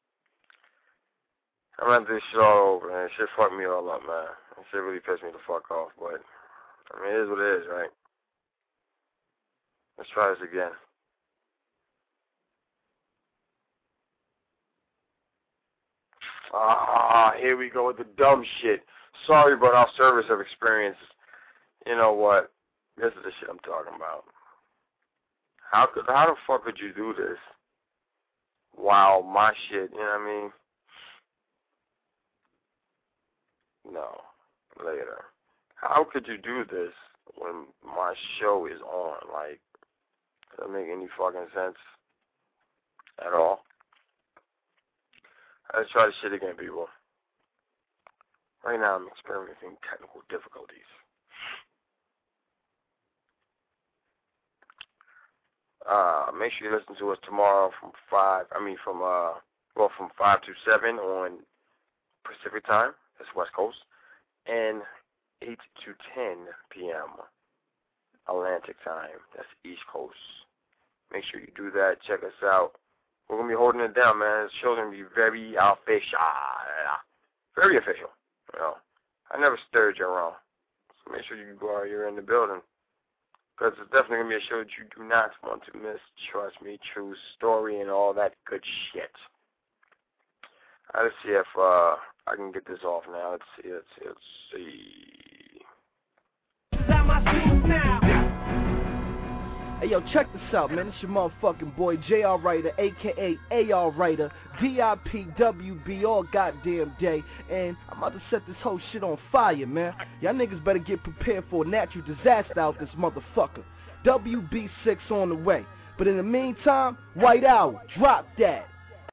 I'm gonna do this shit all over, and shit fucked me all up, man. That shit really pissed me the fuck off, but. I mean, it is what it is, right? Let's try this again. Ah, here we go with the dumb shit. Sorry about our service of experience. You know what? This is the shit I'm talking about. How could, how the fuck could you do this? Wow, my shit, you know what I mean? No. Later. How could you do this when my show is on? Like, does that make any fucking sense at all? Let's try this shit again, people. Right now I'm experiencing technical difficulties. Uh, make sure you listen to us tomorrow from five. I mean from uh, well from five to seven on Pacific time. That's West Coast, and eight to ten p.m. Atlantic time. That's East Coast. Make sure you do that. Check us out. We're gonna be holding it down, man. This show's gonna be very official, very official. You know, I never stirred you around, so make sure you go out. You're in the building. Because it's definitely going to be a show that you do not want to miss. Trust me, true story and all that good shit. Right, let's see if uh, I can get this off now. Let's see, let's see, let's see. Hey, yo, check this out, man. It's your motherfucking boy, J R Writer, a k a. A R Writer, D I P W B all goddamn day. And I'm about to set this whole shit on fire, man. Y'all niggas better get prepared for a natural disaster out this motherfucker. W B six on the way. But in the meantime, White Owl, drop that.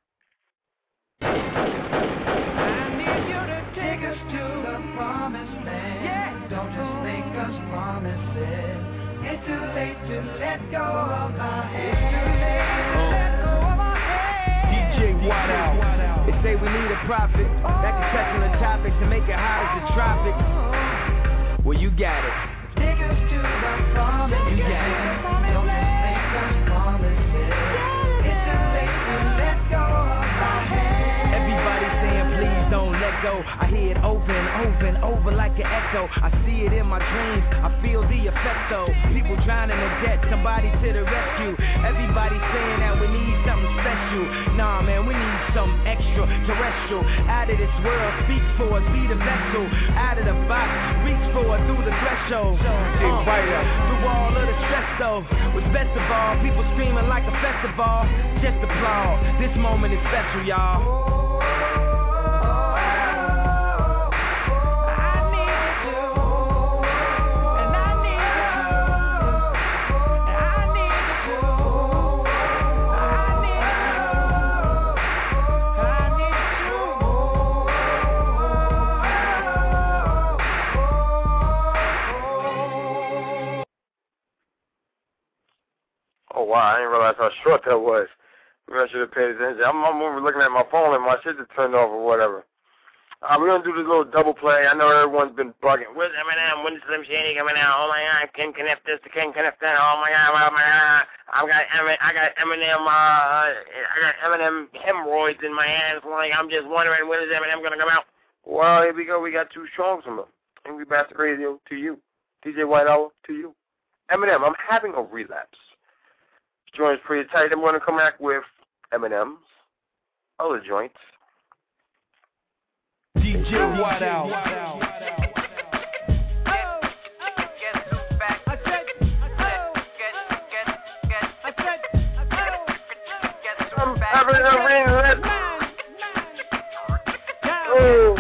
I need you to take us to the promised land. Yeah. Don't just make us promises. It's too late to let go of our hands. Oh. Let go of our hands. D J White Owl. They say we need a prophet that can touch on the topics and make it hot as the tropics. Well, you got it. Take us to the promised land. You got it. Don't just make us promises. It's too late to let go of our hands. Everybody saying please don't let go. I hear it over and over and over like an echo. I see it in my dreams. I feel the effect though. People drowning in debt, somebody to the rescue. Everybody saying that we need something special. Nah, man, we need something extra terrestrial. Out of this world, speak for us, be the vessel. Out of the box, reach for it through the threshold. Uh, through all of the stress though. What's best of all, people screaming like a festival. Just applaud. This moment is special, y'all. Oh, wow, I didn't realize how short that was. Maybe I should have paid attention. I'm, I'm over looking at my phone and my shit just turned off or whatever. Uh, we're going to do this little double play. I know everyone's been bugging. Where's Eminem? When's Slim Shady coming out? Oh, my God, Ken Kniff this, the Ken Kniff that. Oh, my God, oh, my God. I've got, I got Eminem, uh, I got Eminem hemorrhoids in my hands. Like, I'm just wondering, when is Eminem going to come out? Well, here we go. We got two songs from him. Angry Bastard Radio to you. D J White Owl to you. Eminem, I'm having a relapse. Joint's pretty tight. I'm going to come back with Eminem's other joints. D J White Owl. I'm having a relapse. Oh.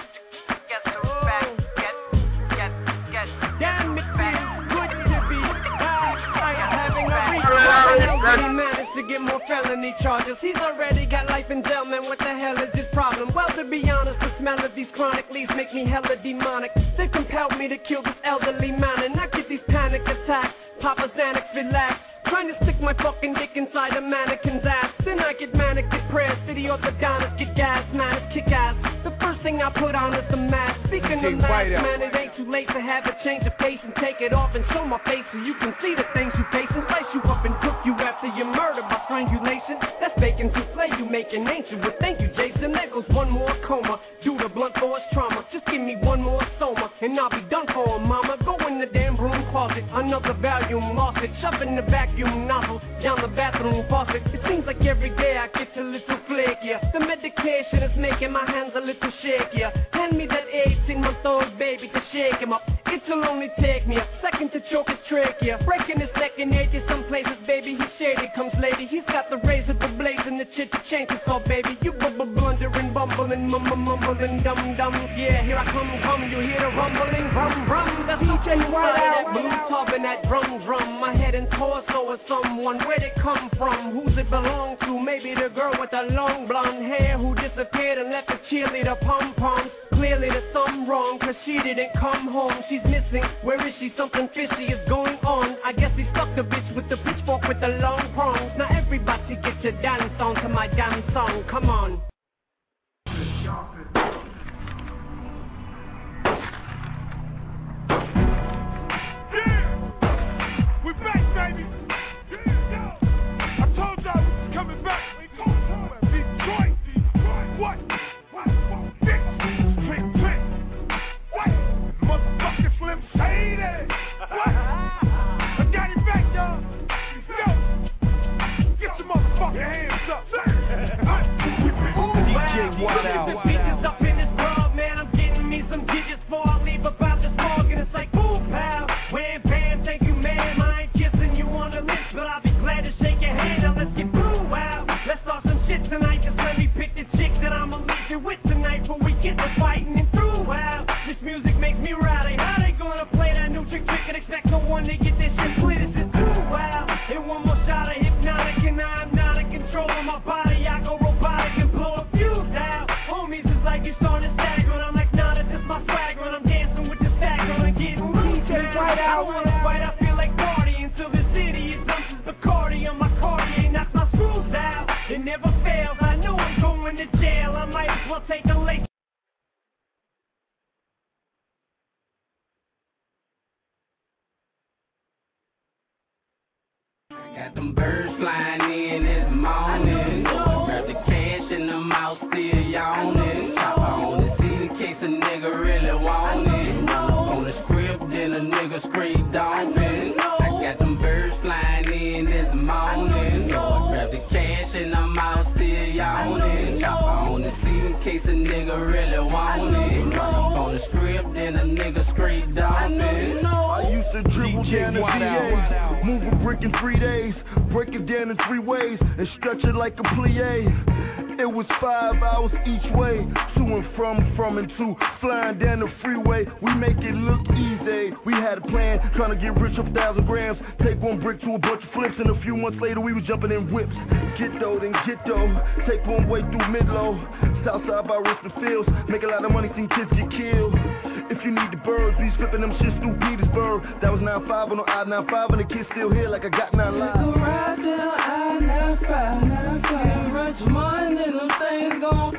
To get more felony charges. He's already got life in jail, man. What the hell is his problem? Well, to be honest, the smell of these chronic leaves make me hella demonic. They compelled me to kill this elderly man, and I get these panic attacks. Papa Xanax, relax. Trying to stick my fucking dick inside a mannequin's ass. Then I get manic depressed. City orthodontist get gas, man, it's kick ass. The first thing I put on is the mask. Speaking of mask, man, it ain't too late to have a change of face and take it off and show my face so you can see the things you face and slice you up and cook you after your murder by strangulation. That's bacon souffle you making ancient. Well, thank you, Jason. There goes one more coma due to blunt force trauma. Just give me one more soma and I'll be done for, mama. Go in the damn room closet, another volume lost it. Shove in the vacuum nozzle down the bathroom faucet. It seems like every day I get a little flakier. The medication is making my hands a little shakier. Hand me that eighteen-month-old baby to shake him up. It'll only take me a second to choke his trachea. Breaking his neck in eighty some places, baby. He's shady, comes lady. He's got the razor, the blaze, and the chit to change his all, baby. You bubble blundering, bumbling, mumble, mumbling, dum dum. Yeah, here I come, come. You hear the rumbling, rum rum. That's D J White Owl. Blue tub and that drum drum. My head and torso is someone. Where'd it come from? Who's it belong to? Maybe the girl with the long blonde hair who disappeared and left the cheerleader pom poms. Clearly there's some done wrong, cause she didn't come home. She's missing, where is she? Something fishy is going on. I guess he stuck the bitch with the pitchfork with the long prongs. Now everybody get your dance on to my damn song, come on. We back, baby. Yeah, I told y'all we was coming back. We going somewhere. Detroit, Detroit. What? What? What? Dick, trick, trick. What? Motherfucking Slim Shady. What? I got it back, y'all. Yo, get your motherfucking hands up. D J Wild Out. The bitches up in this club, man. I'm getting me some digits before I leave about this log, and it's like, boo, pal. Wham, bam, thank you, ma'am. I ain't kissing you on the lips, but I'll be glad to shake your hand. Now let's get blue out. Let's start some shit tonight. Just let me pick the chick that I'ma leave you with tonight before we get to fighting and throughout. This music makes me rowdy. How they gonna play that new trick trick and expect no one to get this shit split? This is too wild. And one more shot of hypnotic, and now I'm not in control of my body. I go robotic and blow a fuse out. Homies is like you started staggering. I'm like, nah, that's just my swagger, and I'm dancing with the stagger and getting loose. I wanna fight, I feel like party until the city is dumps as Bacardi on my cardi and knocks my screws out. It never fails. I know I'm going to jail. I might as well take a late. Got them birds flying in this morning. Grab the cash and the mouse still yawning. Chopper on the seat in case a nigga really want it. On the script, then a nigga straight dumping. I got them birds flying in this morning. Grab the cash and the mouse still yawning. Chopper on the seat in case a nigga really want it. On the script, then a nigga straight dumping. I used to dribble down the V A, move a brick in three days, break it down in three ways, and stretch it like a plie. It was five hours each way, to and from, from and to, flying down the freeway. We make it look easy. We had a plan, trying to get rich off a thousand grams. Take one brick to a bunch of flips, and a few months later we was jumping in whips. Get though, then get though. Take one way through mid-low, Southside by Richmond Fields. Make a lot of money, seen kids get killed. If you need the birds, we flipping them shits through Petersburg. That was nine five on the I ninety-five, and the kids still here like I got nine lives. Go right down I ninety-five, ninety-five. Rich money, them things gon'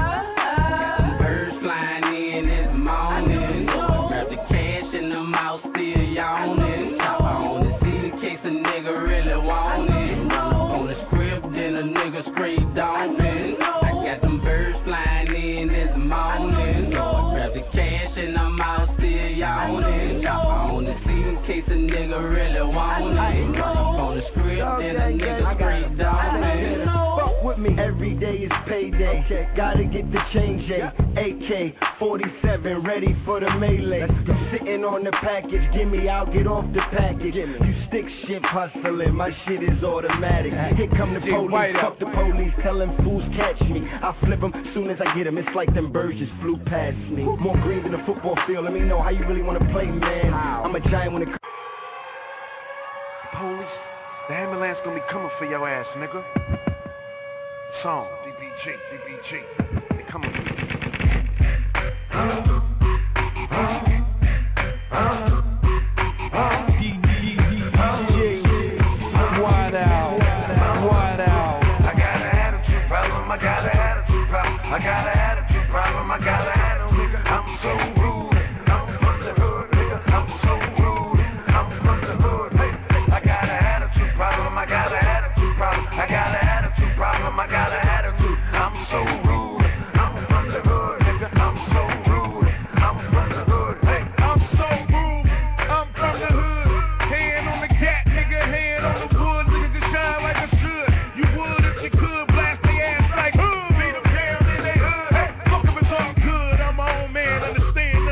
fly. Birds flying in this morning. Grab the cash and the mouse still yawning. Chopper on the seat in case a nigga really want it. On the script, then a nigga straight dumping. I got them birds flying in this morning. Grab the cash and the mouse still yawning. Chopper on the seat in case a nigga really want it. On the script, then a nigga straight dumping. With me, every day is payday. Okay. Gotta get the change, A. A K forty-seven, ready for the melee. You sitting on the package, give me, I'll get off the package. You stick shit hustling, my shit is automatic. Here come the police, fuck the police, tell them fools catch me. I flip them soon as I get them, it's like them birds just flew past me. More green than a football field, let me know how you really wanna play, man. I'm a giant when it comes. Police, the ambulance gonna be coming for your ass, nigga. Song, D B G, D B G, they coming for you. Uh, uh, uh, uh, D B G, wide out, wide out. I got an attitude problem, I got an attitude problem, I got an attitude problem, I got an attitude. I'm so rude, I'm from the hood, nigga, I'm so rude, I'm from the hood, hey. I got an attitude problem, I got an attitude problem, I got an attitude problem, I got an attitude. I'm so rude, I'm from the hood, nigga, I'm so rude, I'm from the hood, hey. I'm so rude, I'm from the hood. Hand on the cat, nigga, hand on the wood, nigga can shine like I should. You would if you could, blast the ass like hood. Beat them down in they hood, hey. Fuck if it's all good, I'm my own man, understand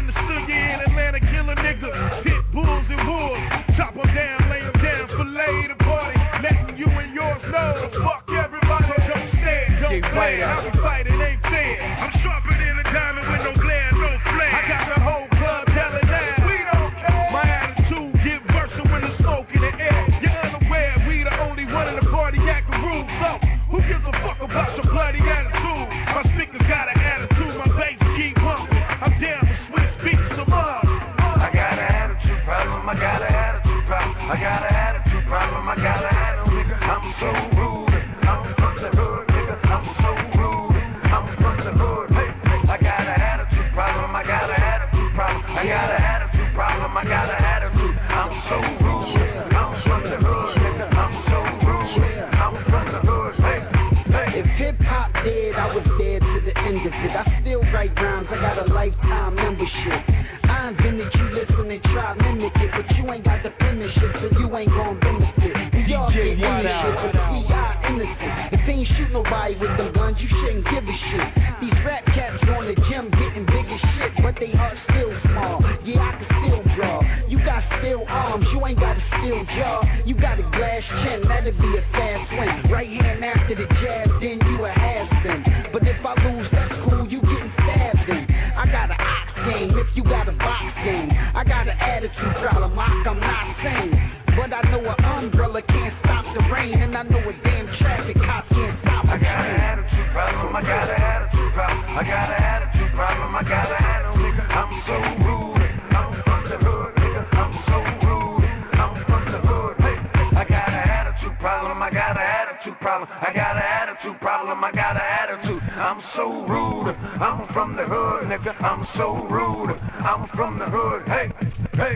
got a lifetime membership. I invented you, listen and try mimic it, but you ain't got the penmanship, so you ain't gon' benefit. We all get innocent, but we are innocent. If he ain't shoot nobody with them guns, you shouldn't give a shit. These rap cats on the gym getting big as shit, but they heart still small. Yeah, I can still draw. You got steel arms, you ain't got a steel jaw. You got a glass chin, that'd be a fast win. Right hand after the jab, then you a has-been. But if I lose, that's cool, you getting stabbed in. I got an ox game, if you got a box game. I got an attitude problem, I'm not sane. But I know an umbrella can't stop the rain, and I know a damn traffic cop can't stop a train. I got an attitude problem, I got an attitude problem. I got an attitude problem, I got an attitude. I'm so rude, I'm from the hood, nigga. I'm so rude, I'm from the hood. Hey, I got an attitude problem, I got an attitude problem. I got an attitude problem, I got an attitude. I'm so rude, I'm from the hood, nigga. I'm so rude, I'm from the hood. Hey, hey.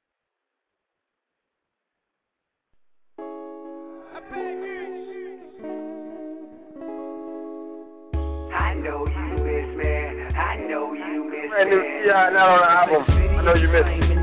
I know you miss me. I know you miss me. Brand new T I not on the album. I know you miss me.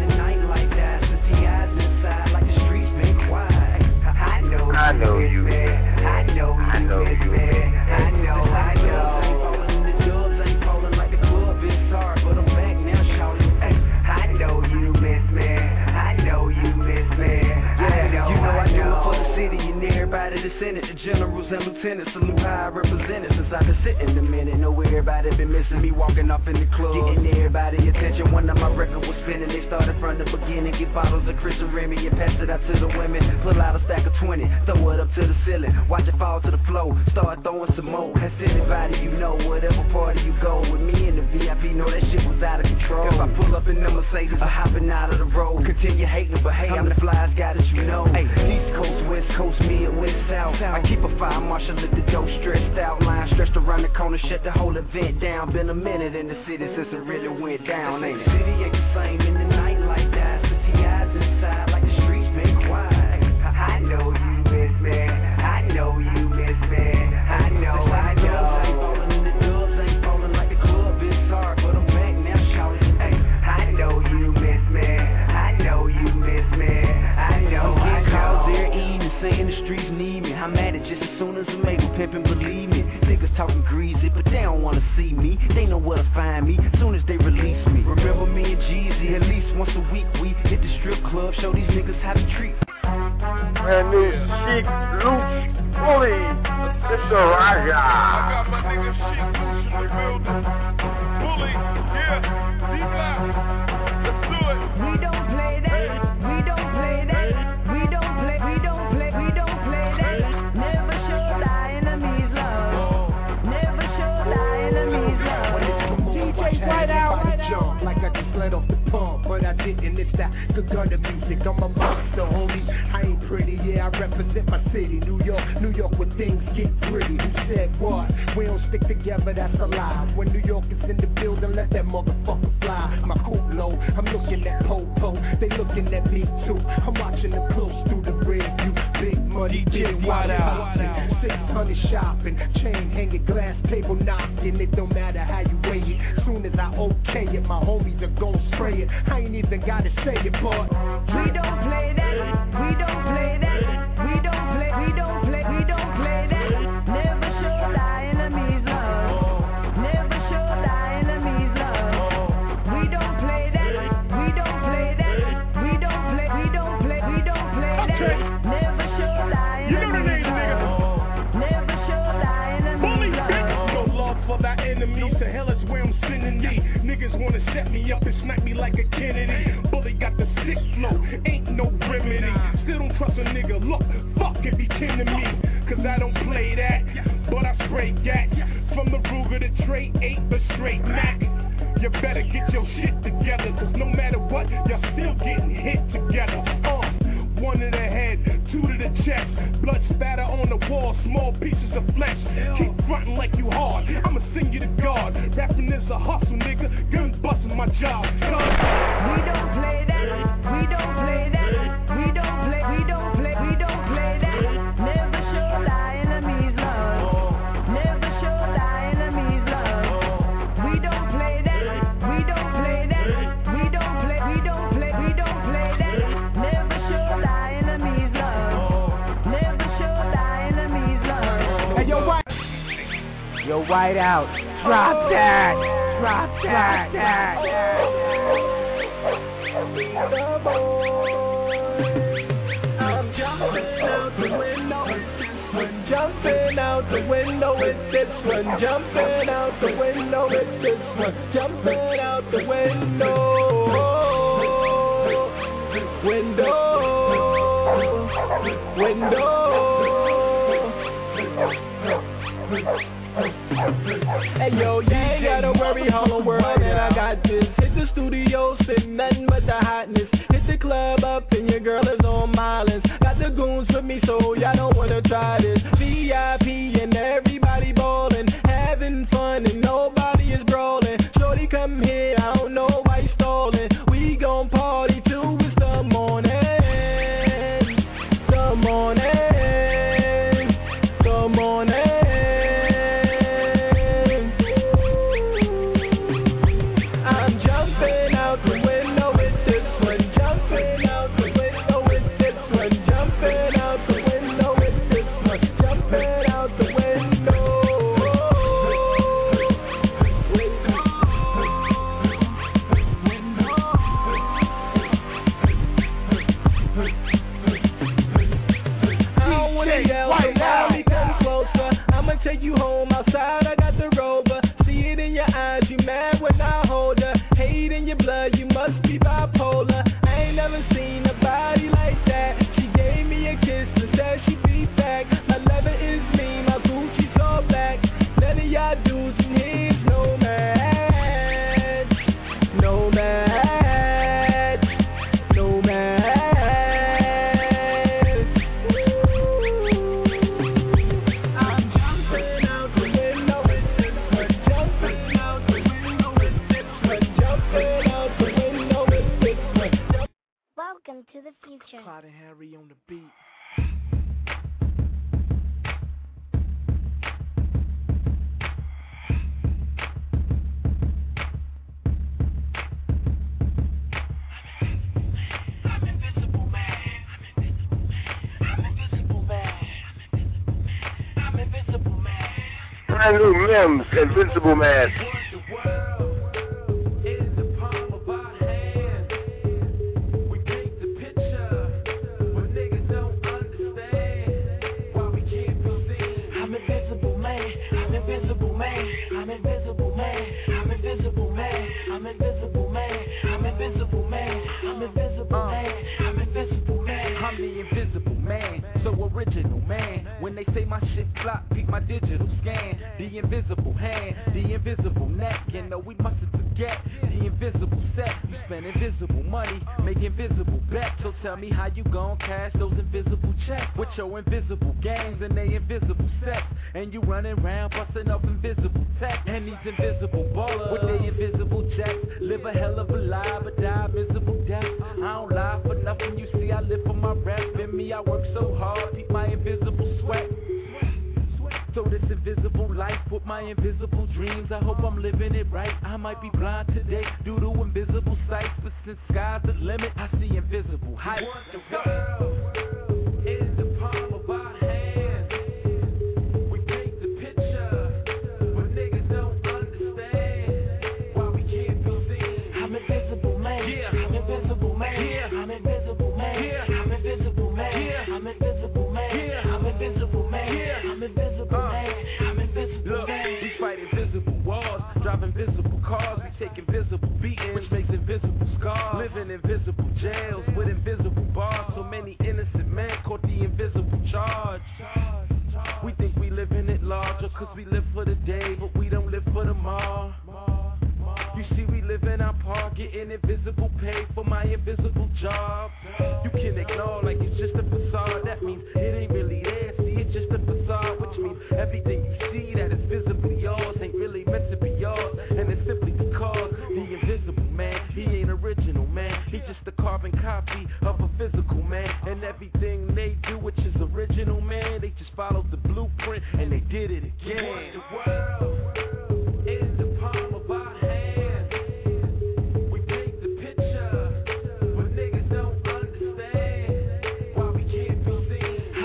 I know you miss me. I know I know you miss me. I know I know. The dubs ain't falling like the club is hard, but I'm back now, shouting. I know you miss me. I know you miss me. I know. You know I do know. it for the city and everybody that's in it. The generals and lieutenants, salute how I represent it. Since I've been sitting a minute, know everybody been missing me walking off in the club, getting everybody attention. One of my records was spinning, they started from the beginning. Get bottles of Chris and Remy and pass it out to the women. Pull out a stack of twenty, throw it up to the ceiling, watch it fall to the floor, start throwing some more. That's anybody you know, whatever party you go. With me and the V I P, know that shit was out of control. If I pull up in the Mercedes, or hopping out of the road, continue hating, but hey, I'm the flyest guy that you know. Hey, East Coast, West Coast, mid, west, south. I keep a fire marshal at the door, stressed out, line stretched around the corner, shut the whole event down. Been a minute in the city since it really went down, ain't it? The city ain't the same in the night like that. So T I's inside like the streets been quiet. I know you miss me. I know you miss me. I know I know. Ain't falling, the dubs ain't falling like the club is hard, but I'm back now shouting. Hey, I know you miss me. I know you miss me. I know I'm getting I calls know. every evening saying the streets need me. I'm at it just as soon as I make them pimpin', believe me. Niggas talking greasy, but they don't wanna see me. They know where to find me soon as they release me. Remember me and Jeezy, at least once a week we hit the strip club, show these niggas how to treat. Brand new Chic Luke Bully, Mister Raja. I got my nigga Chic Luke in the building. Bully, yeah, D-Block. Let's do it. We don't play that. We don't play that. We don't play. We don't play. We don't play that. Never show thy enemies love. Never show thy enemies love. D J right out. Jump like I just let off the pump, but I didn't. It's that good gutter music. I'm a monster, homie. I ain't pretty, yeah. I represent my city, New York, New York, where things get gritty. Who said what? We don't stick together, that's a lie. When New York is in the building, let that motherfucker fly. My coupe low, I'm looking at Popo. They looking at me too. I'm watching them close through the rear view. Big money, big wide out. six hundred shopping, chain hanging, glass table knocking. It don't matter how you weigh it. Soon as I okay it, my homies are gon' spray it. I ain't even gotta say it, but we don't play that. We don't play that. We don't play. We don't play. We don't play that. Never show thy enemies love. Never show thy enemies love. We don't play that. We don't play that. We don't play. We don't play. We don't play that. Never show thy enemies love. Never show thy enemies love. No love for thy enemies. The hell is where I'm sending thee. Niggas wanna set me up and snipe me like a Kennedy. Bully got the sick flow, ain't no remedy. Still don't trust a nigga, look, fuck if he kin to me. Cause I don't play that, but I spray gat. From the Ruger to Trey eight, the straight Mac. You better get your shit together, cause no matter what, y'all still getting hit together. Uh, one to the head, two to the chest. Blood spatter on the wall, small pieces of flesh. Keep frontin' like you hard, I'ma sing you to God. Rapping is a hustle, nigga, gun bustin' my job. We don't play that, we don't play that. We don't play, we don't play, we don't play that. Never show thy enemies love. Never show thy enemies love. We don't play that. White out. Drop that. Drop that. Drop that. I'm jumping out the window with this one. Jumping out the window with this one. Jumping out the window with this one. Jumping out the window. Window. Window. Hey yo, you ain't gotta worry, Harlem World, man, I got this. Hit the studio, sitting nothing but the hotness. Hit the club up and your girl is on mileage. Got the goons with me, so y'all don't wanna try this. V I P and everybody ballin', having fun and nobody is brawling. Shorty come here, I don't know why you stallin'. We gon' party till it's the morning. The morning. The morning. Take you home outside, I got the rover. See it in your eyes, you mad when I hold her. Hate in your blood, you must be bipolar. I ain't never seen a body like that. She gave me a kiss and said she'd be back. My leather is mean, my Gucci's all black. None of y'all dudes in here's no match. No match. No match. Welcome to the future. Clyde and Harry on the beat. I'm invisible man. I'm invisible man. I'm invisible man. Brand new Mims, Invincible Man. Original man, when they say my shit flop, peep my digital scan. The invisible hand, the invisible neck, you know we mustn't forget the invisible set. You spend invisible money, make invisible bets. So tell me how you gon' cash those invisible checks with your invisible gangs and they invisible sets. And you running around busting up invisible tech. And these invisible ballers with their invisible checks live a hell of a lie, but die visible death. I don't lie for nothing, you see I live for my rap. In me I work so hard, keep my invisible sweat. So this invisible life with my invisible dreams, I hope I'm living it right. I might be blind today due to invisible sights, but since sky's the limit, I see invisible heights. The world is the palm of our hand. We paint the picture, but niggas don't understand why we can't be seen. I'm invisible man. Yeah. I'm invisible man. Yeah. I'm invisible man. Yeah. I'm invisible man. Yeah. I'm invisible man. Yeah. I'm invisible man. Yeah. I'm invisible uh. man. I'm invisible Look, man. we fight invisible wars, drive invisible cars, we take invisible beatings, which makes invisible scars. Live in invisible jails with invisible bars. So many innocent men caught the invisible charge. We think we living it larger cause we live for the day, but we don't live for tomorrow. You see we live in our park, getting invisible pay for my invisible job. You can ignore like it's just a facade, that means it ain't really there. See, it's just a facade, which means everything you see that is visibly yours ain't really meant to be yours. And it's simply because the invisible man, he ain't original man, he's just a carbon copy of a physical man. And everything they do, which is original man, they just followed the blueprint and they did it again. The world is the palm of our hand. We paint the picture, but niggas don't understand why we can't be seen.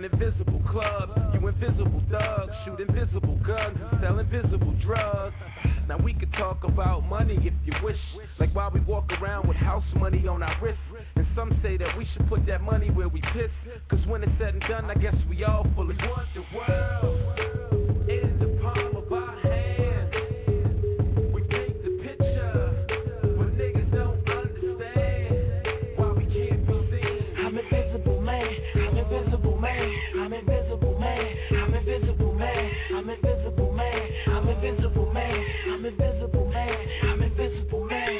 invisible clubs. You invisible thugs, shoot invisible guns and sell invisible drugs. Now we could talk about money if you wish, like why we walk around with house money on our wrists. And some say that we should put that money where we piss, cause when it's said and done, I guess we all full of want the world in the palm of our hand. We paint the picture, but niggas don't understand why we can't be seen. I'm invisible man, I'm invisible man, I'm invisible man, I'm invisible man, I'm invisible man, I'm invisible man, I'm invisible man, I'm invisible man.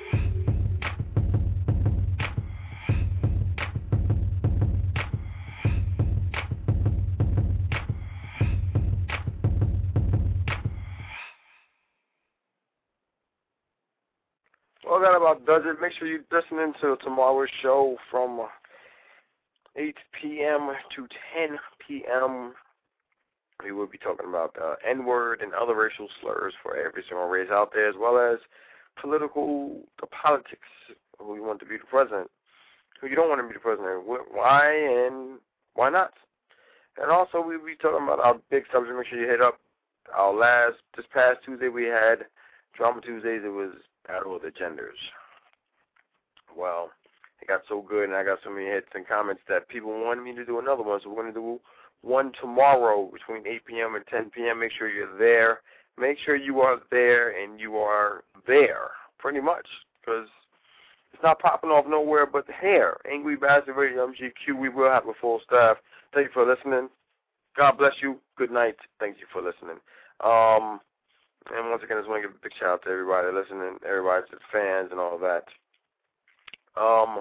Well, that about does it. Make sure you're listening to tomorrow's show from eight p.m. to ten p.m. We will be talking about the N-word and other racial slurs for every single race out there, as well as political, the politics, who you want to be the president, who you don't want to be the president, why and why not. And also we'll be talking about our big subject. Make sure you hit up our last, this past Tuesday we had Drama Tuesdays. It was Battle of the Genders. Well, it got so good and I got so many hits and comments that people wanted me to do another one, so we're going to do one tomorrow between eight p.m. and ten p.m. Make sure you're there. Make sure you are there and you are there, pretty much, because it's not popping off nowhere but here. Angry Bastard Radio, M G Q, we will have a full staff. Thank you for listening. God bless you. Good night. Thank you for listening. Um, and once again, I just want to give a big shout out to everybody listening, everybody, to the fans and all that. Um,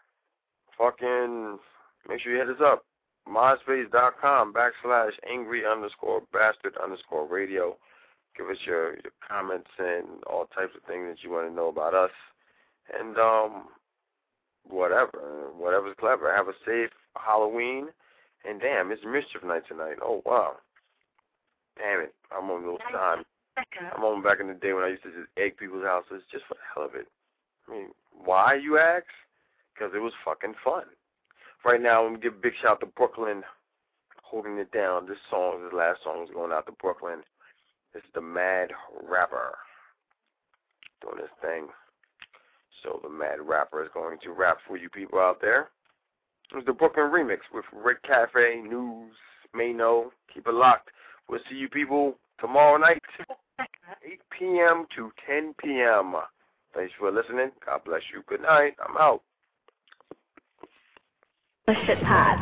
fucking, make sure you hit us up. MySpace.com backslash angry underscore bastard underscore radio. Give us your, your comments and all types of things that you want to know about us. And um, whatever. Whatever's clever. Have a safe Halloween. And damn, it's mischief night tonight. Oh, wow. Damn it. I'm on those time. I'm on back in the day when I used to just egg people's houses just for the hell of it. I mean, why, you ask? Because it was fucking fun. Right now, I'm going to give a big shout out to Brooklyn, holding it down. This song, this last song is going out to Brooklyn. This is the Mad Rapper doing this thing. So the Mad Rapper is going to rap for you people out there. It's the Brooklyn remix with Rick Cafe, News, Mayno. Keep it locked. We'll see you people tomorrow night, eight p.m. to ten p.m. Thanks for listening. God bless you. Good night. I'm out. Shit pod.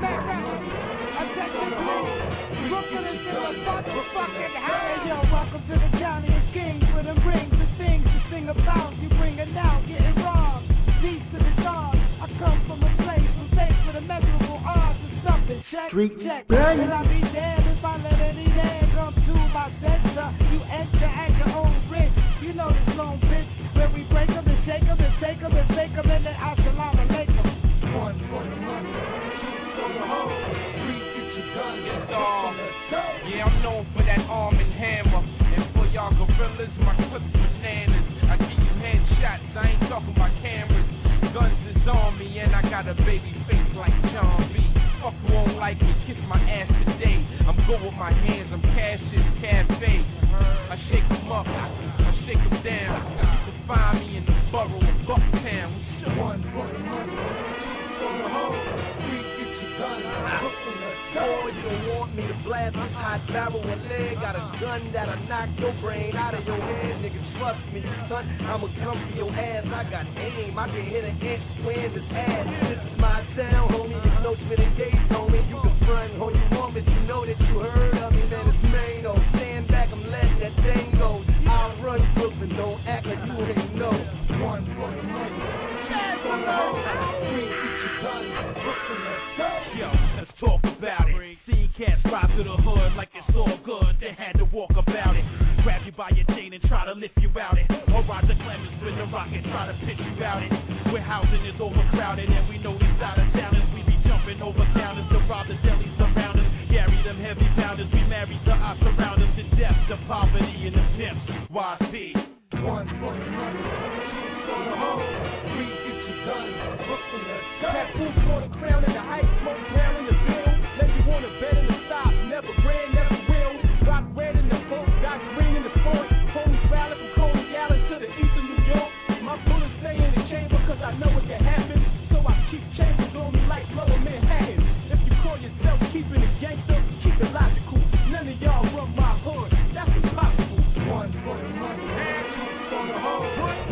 Brooklyn is in the fucking house. Yo, welcome to the county of kings, where them rings and things to sing about. You bring it now, getting robbed. Peace to the dog. I come from a place with faith with immeasurable odds of something. Check, Street check. Will I be dead if I let any man come to my center? You enter at your own risk. You know this long bitch where we break them and shake them and take them and fake them and then assalamu alaikum. One for the money, for the home. Three, get your gun, get dog. Yeah, I'm known for that arm and hammer. And for y'all gorillas, my clips bananas. I give you headshots, I ain't talking about cameras. Guns is on me and I got a baby face like John B. Fuck who won't like me, kiss my ass today. I'm good with my hands, I'm Cassius Cafe. I shake them up, I shake them down. You can find me in the borough of Bucktown. One for the money, for the home. Three, get your gun, Brooklyn, let's go. Boy, you don't want me to blast this hot barrel and leg. Got a gun that'll knock your brain out of your head. Nigga, trust me, son, I'ma come for your ass. I got aim, I can hit an ant twin this ass. This is my town, homie, there's no Smith and Gates, homie. You can front all you want, but you know that you heard of me, man, it's Mayno. Stand back, I'm letting that thing go. I'll run Brooklyn, don't act like you ain't know. One for the money, for the home. Three, get your gun, Brooklyn, let's go. Yo, let's talk about it. See cats drive to the hood like it's all good. They had to walk about it. Grab you by your chain and try to lift you out it. Or Roger Clemens with the rocket, try to pitch you out it. Where housing is overcrowded and we know this out of towners. We be jumping over counters to rob the delis around us. Carry them heavy pounders. We married to our surroundings. The depths of poverty and the pimps. Y P. One for the money, for the home. Three, get your gun, Brooklyn, let's go. That boots on the crown and the hype, smoke crown in the field. Let you wanna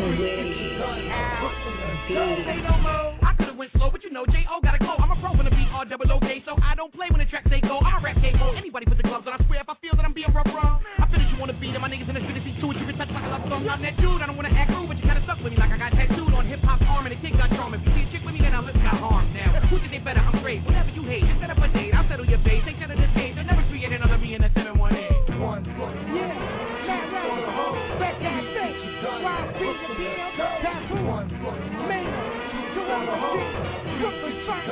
Say no more. I could've went slow, but you know J O gotta go. I'm a pro when the B R double O K, so I don't play when the tracks they go. I'm a rap K O. Anybody put the gloves on, I swear if I feel that I'm being rough wrong, I feel that you wanna beat them. My niggas in the street, see to it, you can touch like a love song. I'm that dude, I don't wanna act rude, but you kinda stuck with me like I got tattooed on hip hop's arm and the kick got charm. If you see a chick with me, then our lips got harmed. Now, who think they better? I'm great. Whatever you hate, just set up a date. I'll settle your base. Take that of this case. They'll never create another me in a seven one eight. One, one, yeah. Now, now, back that bitch. Wild beat the beat up. Taboo. Man.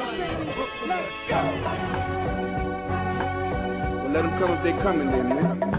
Well, let them come if they coming then, man.